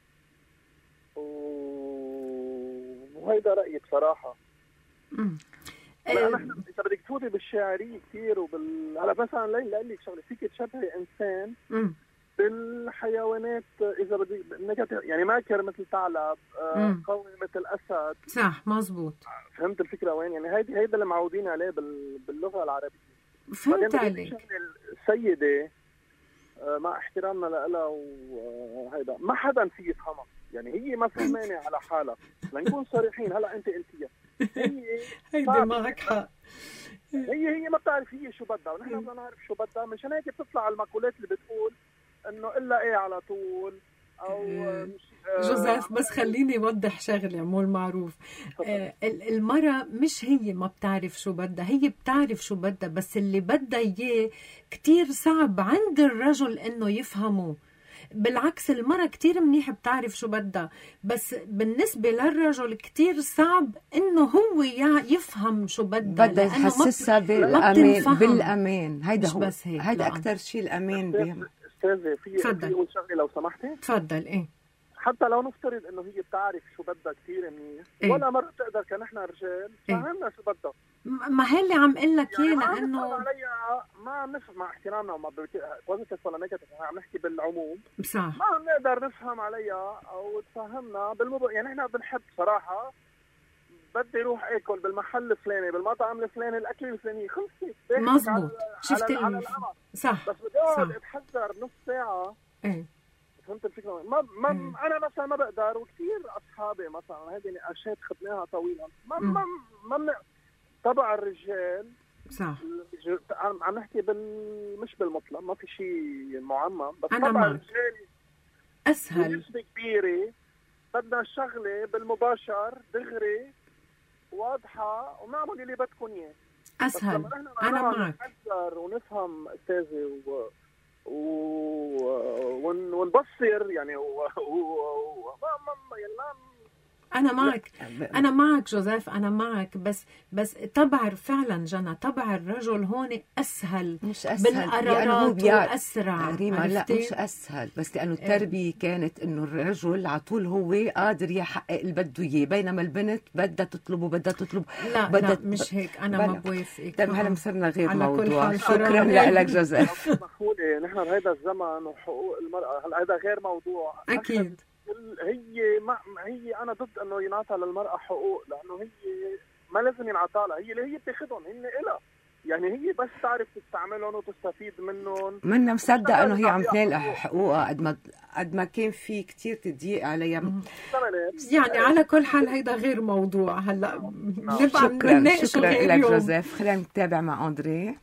وهيدا رايي بصراحه. امم هلا نحن اذا بدك تفوتي بالشاعريه كثير وبال هلا مثلا لين لاقول لك شغله، فيك تشبهي انسان مم. بالحيوانات اذا بدك يعني ماكر مثل ثعلب، آه قوي مثل اسد. صح مزبوط. فهمت الفكره وين؟ يعني هيدي هيدا اللي معودين عليه باللغه العربيه. فهمت عليك. السيده آه مع احترامنا لها وهيدا ما حدا في يفهمها، يعني هي ما فهمانه على حالها. لنكون صريحين، هلا انت قلتيها هي هيدي معك حق. هي هي ما بتعرف هي شو بدها ونحن بدنا نعرف شو بدها. مشان هيك بتطلع المقولات اللي بتقول انه الا ايه على طول او مش جوزيف. بس خليني اوضح شغله مول معروف. آه المرأة مش هي ما بتعرف شو بدها، هي بتعرف شو بدها، بس اللي بدها اياه كتير صعب عند الرجل انه يفهمه. بالعكس المرأة كتير منيح بتعرف شو بدها، بس بالنسبة للرجل كتير صعب انه هو يفهم شو بدها، بدها يحسسها بالامان. بالامان هيدا هو، هيدا اكثر شيء الامان بهم. استاذه في في شغله لو سمحتي. تفضل. ايه حتى لو نفترض انه هي بتعرف شو بدها كثير منيح، إيه؟ ولا مرة بتقدر كنحن رجال فهمنا إيه؟ شو بدها. ما هي اللي عم اقول لك اياه، يعني لانه عليها ما عم نفهم مع احترامنا وما بوزيتيف ولا نيجاتيف، عم نحكي بالعموم. صح. ما عم نقدر نفهم عليها او تفهمنا بالموضوع. يعني احنا بنحب صراحه بدي اروح اكل بالمحل الفلاني بالمطعم الفلاني الاكل الفلاني، خلصت. مزبوط. شفت على, على, على صح. بس بدي اقعد اتحذر نص ساعه ايه فهمت الفكره؟ ما, ما انا مثلا ما بقدر، وكثير اصحابي مثلا هذه نقاشات خدناها طويلا، ما ما ما, ما تبع الرجال صح. عم نحكي بال مش بالمطلق، ما في شيء معمم، بس أنا تبع معك. الرجال اسهل بنسبه كبيره بدنا الشغله بالمباشر دغري واضحه ونعمل اللي بدكم اياه اسهل. انا معك نحذر ونفهم استاذي و... و... ون... ونبصر يعني و... و... ما ما يعني ما أنا معك أنا معك جوزيف، أنا معك، بس بس تبع فعلا جنى تبع الرجل هون أسهل، مش أسهل بالقرارات وأسرع. ريما لا مش أسهل، بس لأنه التربية كانت إنه الرجل على طول هو قادر يحقق اللي بده إياه، بينما البنت بدها تطلب وبدها تطلب. لا بدها لا مش هيك، أنا ما بوافقك. طيب هلا صرنا غير على موضوع. شكرا لك جوزيف. نحن بهذا الزمن وحقوق المرأة هلا هذا غير موضوع أكيد. هي ما هي انا ضد انه ينعطى للمراه حقوق، لانه هي ما لازم ينعطى لها، هي اللي هي بتاخذهم هن إلها، يعني هي بس تعرف تستعملهم وتستفيد منهم. منا مصدق انه هي عم تنال حقوقها قد ما قد ما كان في كتير تضييق عليها. يعني على كل حال هيدا غير موضوع هلا نبقى نناقشه. شكرا لك جوزيف. خلينا نتابع مع اندري.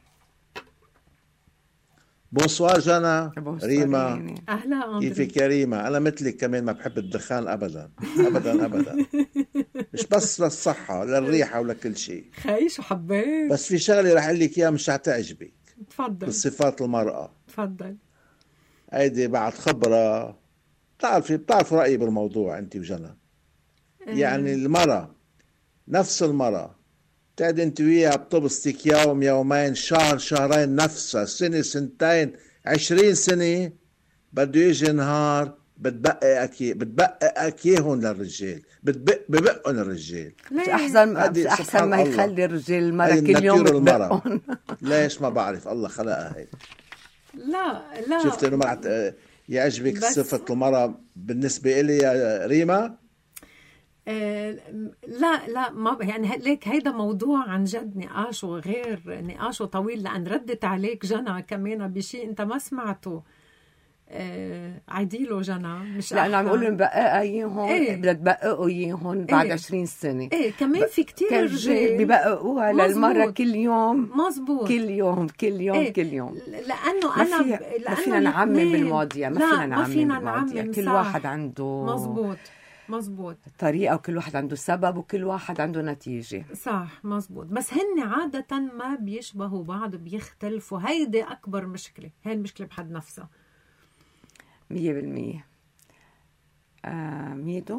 بونسوار جانا. ريما اهلا اندري. كيفك يا ريما؟ انا مثلك كمان ما بحب الدخان ابدا ابدا ابدا، مش بس للصحه، للريحه ولكل شيء. خي شو حبيت. بس في شغله رح اقول لك اياها مش حتعجبك. تفضل. بصفات المراه. تفضل. هيدي بعد خبره، بتعرفي بتعرفوا رايي بالموضوع انت وجنى. يعني المراه نفس المراه بتقعد انت وياها بتبسطك يوم يومين شهر شهرين نفسها سنه سنتين عشرين سنه، بده يجي نهار بتبققك بتبققك اياهم للرجال، بتبق ببقهم الرجال. مش احسن احسن ما يخلي الرجال المراه كل يوم بتبقهم. ليش ما بعرف، الله خلقها هيك. لا لا شفت انه مرة يعجبك صفه المراه بالنسبه إلي يا ريما؟ آه لا لا ما يعني ليك هيدا موضوع عن جد نقاشه غير نقاشه طويل، لأن ردت عليك جنى كمان بشيء انت ما سمعته. آه عديله جنى مش لا انا عم اقول مبققه اياهم. ايه بدها تبققوا اياهم بعد ايه عشرين سنه. ايه كمان في كتير رجال ببققوها للمره كل يوم. مزبوط. كل يوم كل يوم ايه كل يوم. لانه ما انا فينا ما فينا نعمم بالمواضيع، ما فينا نعمم بالمواضيع. كل واحد عنده مزبوط مزبوط طريقة، وكل واحد عنده سبب، وكل واحد عنده نتيجة. صح مزبوط. بس هن عادة ما بيشبهوا بعض، بيختلفوا. هيدي أكبر مشكلة، هاي المشكلة بحد نفسها. مية بالمية. آه ميدو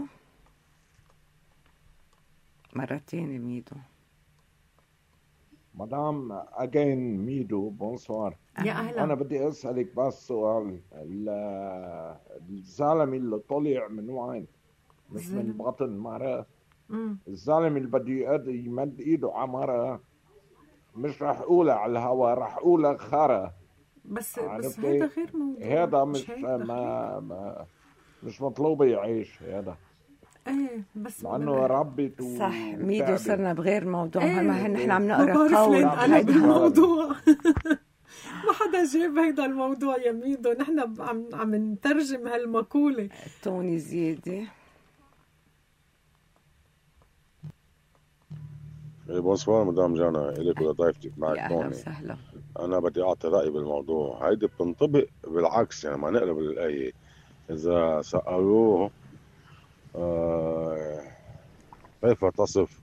مرة تانية. ميدو مدام أجين ميدو بونسوار. يا أهلا. أنا بدي أسألك بس سؤال. الزلمة اللي طلع من وين؟ مش من بطن مرة. الزلمة اللي بده يمد ايده على مرة، مش رح اقولها على الهوا، رح اقولها خرا. بس بس هذا غير موضوع. هذا مش ما, ما مش مطلوب يعيش هذا. ايه بس لانه ربت صح. ميدو صرنا بغير موضوع. ايه ما نحن عم نقرا قول قلب الموضوع. ما حدا جاب هيدا الموضوع يا ميدو، نحن عم عم نترجم هالمقولة. توني زيادة. ايه بونسوار مدام جانا، الك وضيفتك معك توني. اهلا وسهلا. انا بدي اعطي رايي بالموضوع. هيدي بتنطبق بالعكس، يعني ما نقلب الايه. اذا سالوه آه كيف تصف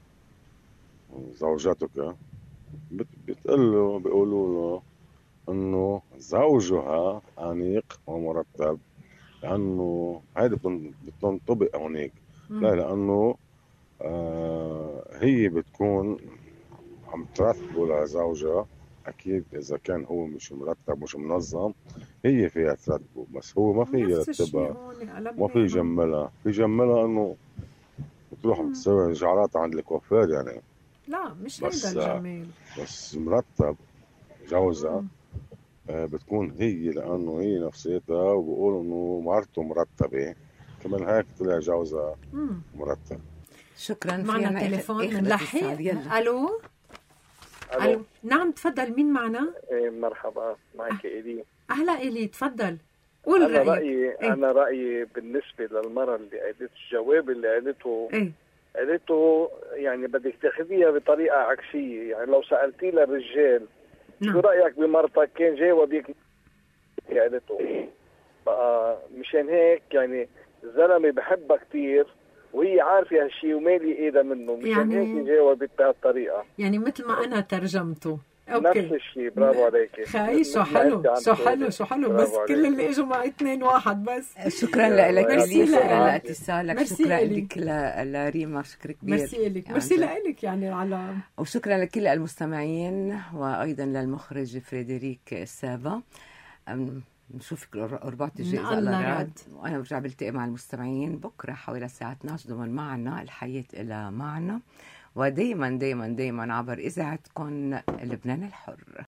زوجتك، بتقول له بيقولوا له انه زوجها انيق ومرتب، لانه هيدي بتنطبق هونيك. لا لانه آه هي بتكون عم ترتبه لزوجها. اكيد اذا كان هو مش مرتب مش منظم هي فيها ترتبه، بس هو ما في يرتبها، ما في يجملها. في جملها انه بتروح بتسوي شعرات عند الكوافير يعني. لا مش هيدا الجمال. بس مرتب جوزها آه بتكون هي، لانه هي نفسيتها، وبقولوا انه مرته مرتبه كمان هيك طلع جوزها مرتب. شكرا. معنا تليفون بنلحق. الو الو نعم تفضل. مين معنا؟ ايه مرحبا معك ايلي. اهلا ايلي تفضل. أنا رأيي ايه؟ أنا رأيي بالنسبة للمرة اللي قالت الجواب اللي قالته ايه؟ قالته يعني بدك تاخذيها بطريقة عكسية. يعني لو سألتي للرجال نعم. شو رأيك بمرتك كان جاوبك قالته. بقى مشان هيك يعني الزلمة بحبها كتير وهي عارفة هالشي ومالي ايدها منه، مشان يعني هيك جاوبت بهالطريقة. يعني مثل ما أنا ترجمته. أوكي. نفس الشيء. برافو عليك. خاي شو حلو شو حلو شو حلو بس عليك. كل اللي اجوا معي اثنين واحد بس. شكرا لك لي، شكرا لاتصالك، شكرا لك لريما، شكر كبير. ميرسي لك، ميرسي لك يعني على وشكرا لكل المستمعين وايضا للمخرج فريدريك سافا. نشوفك الأربعة الجاي على راد، وأنا برجع بلتقي مع المستمعين بكرة حوالي الساعة اثنعش عشر ضمن معنا الحياة إلى معنا، ودايما دايما دايما عبر إذاعتكم لبنان الحر.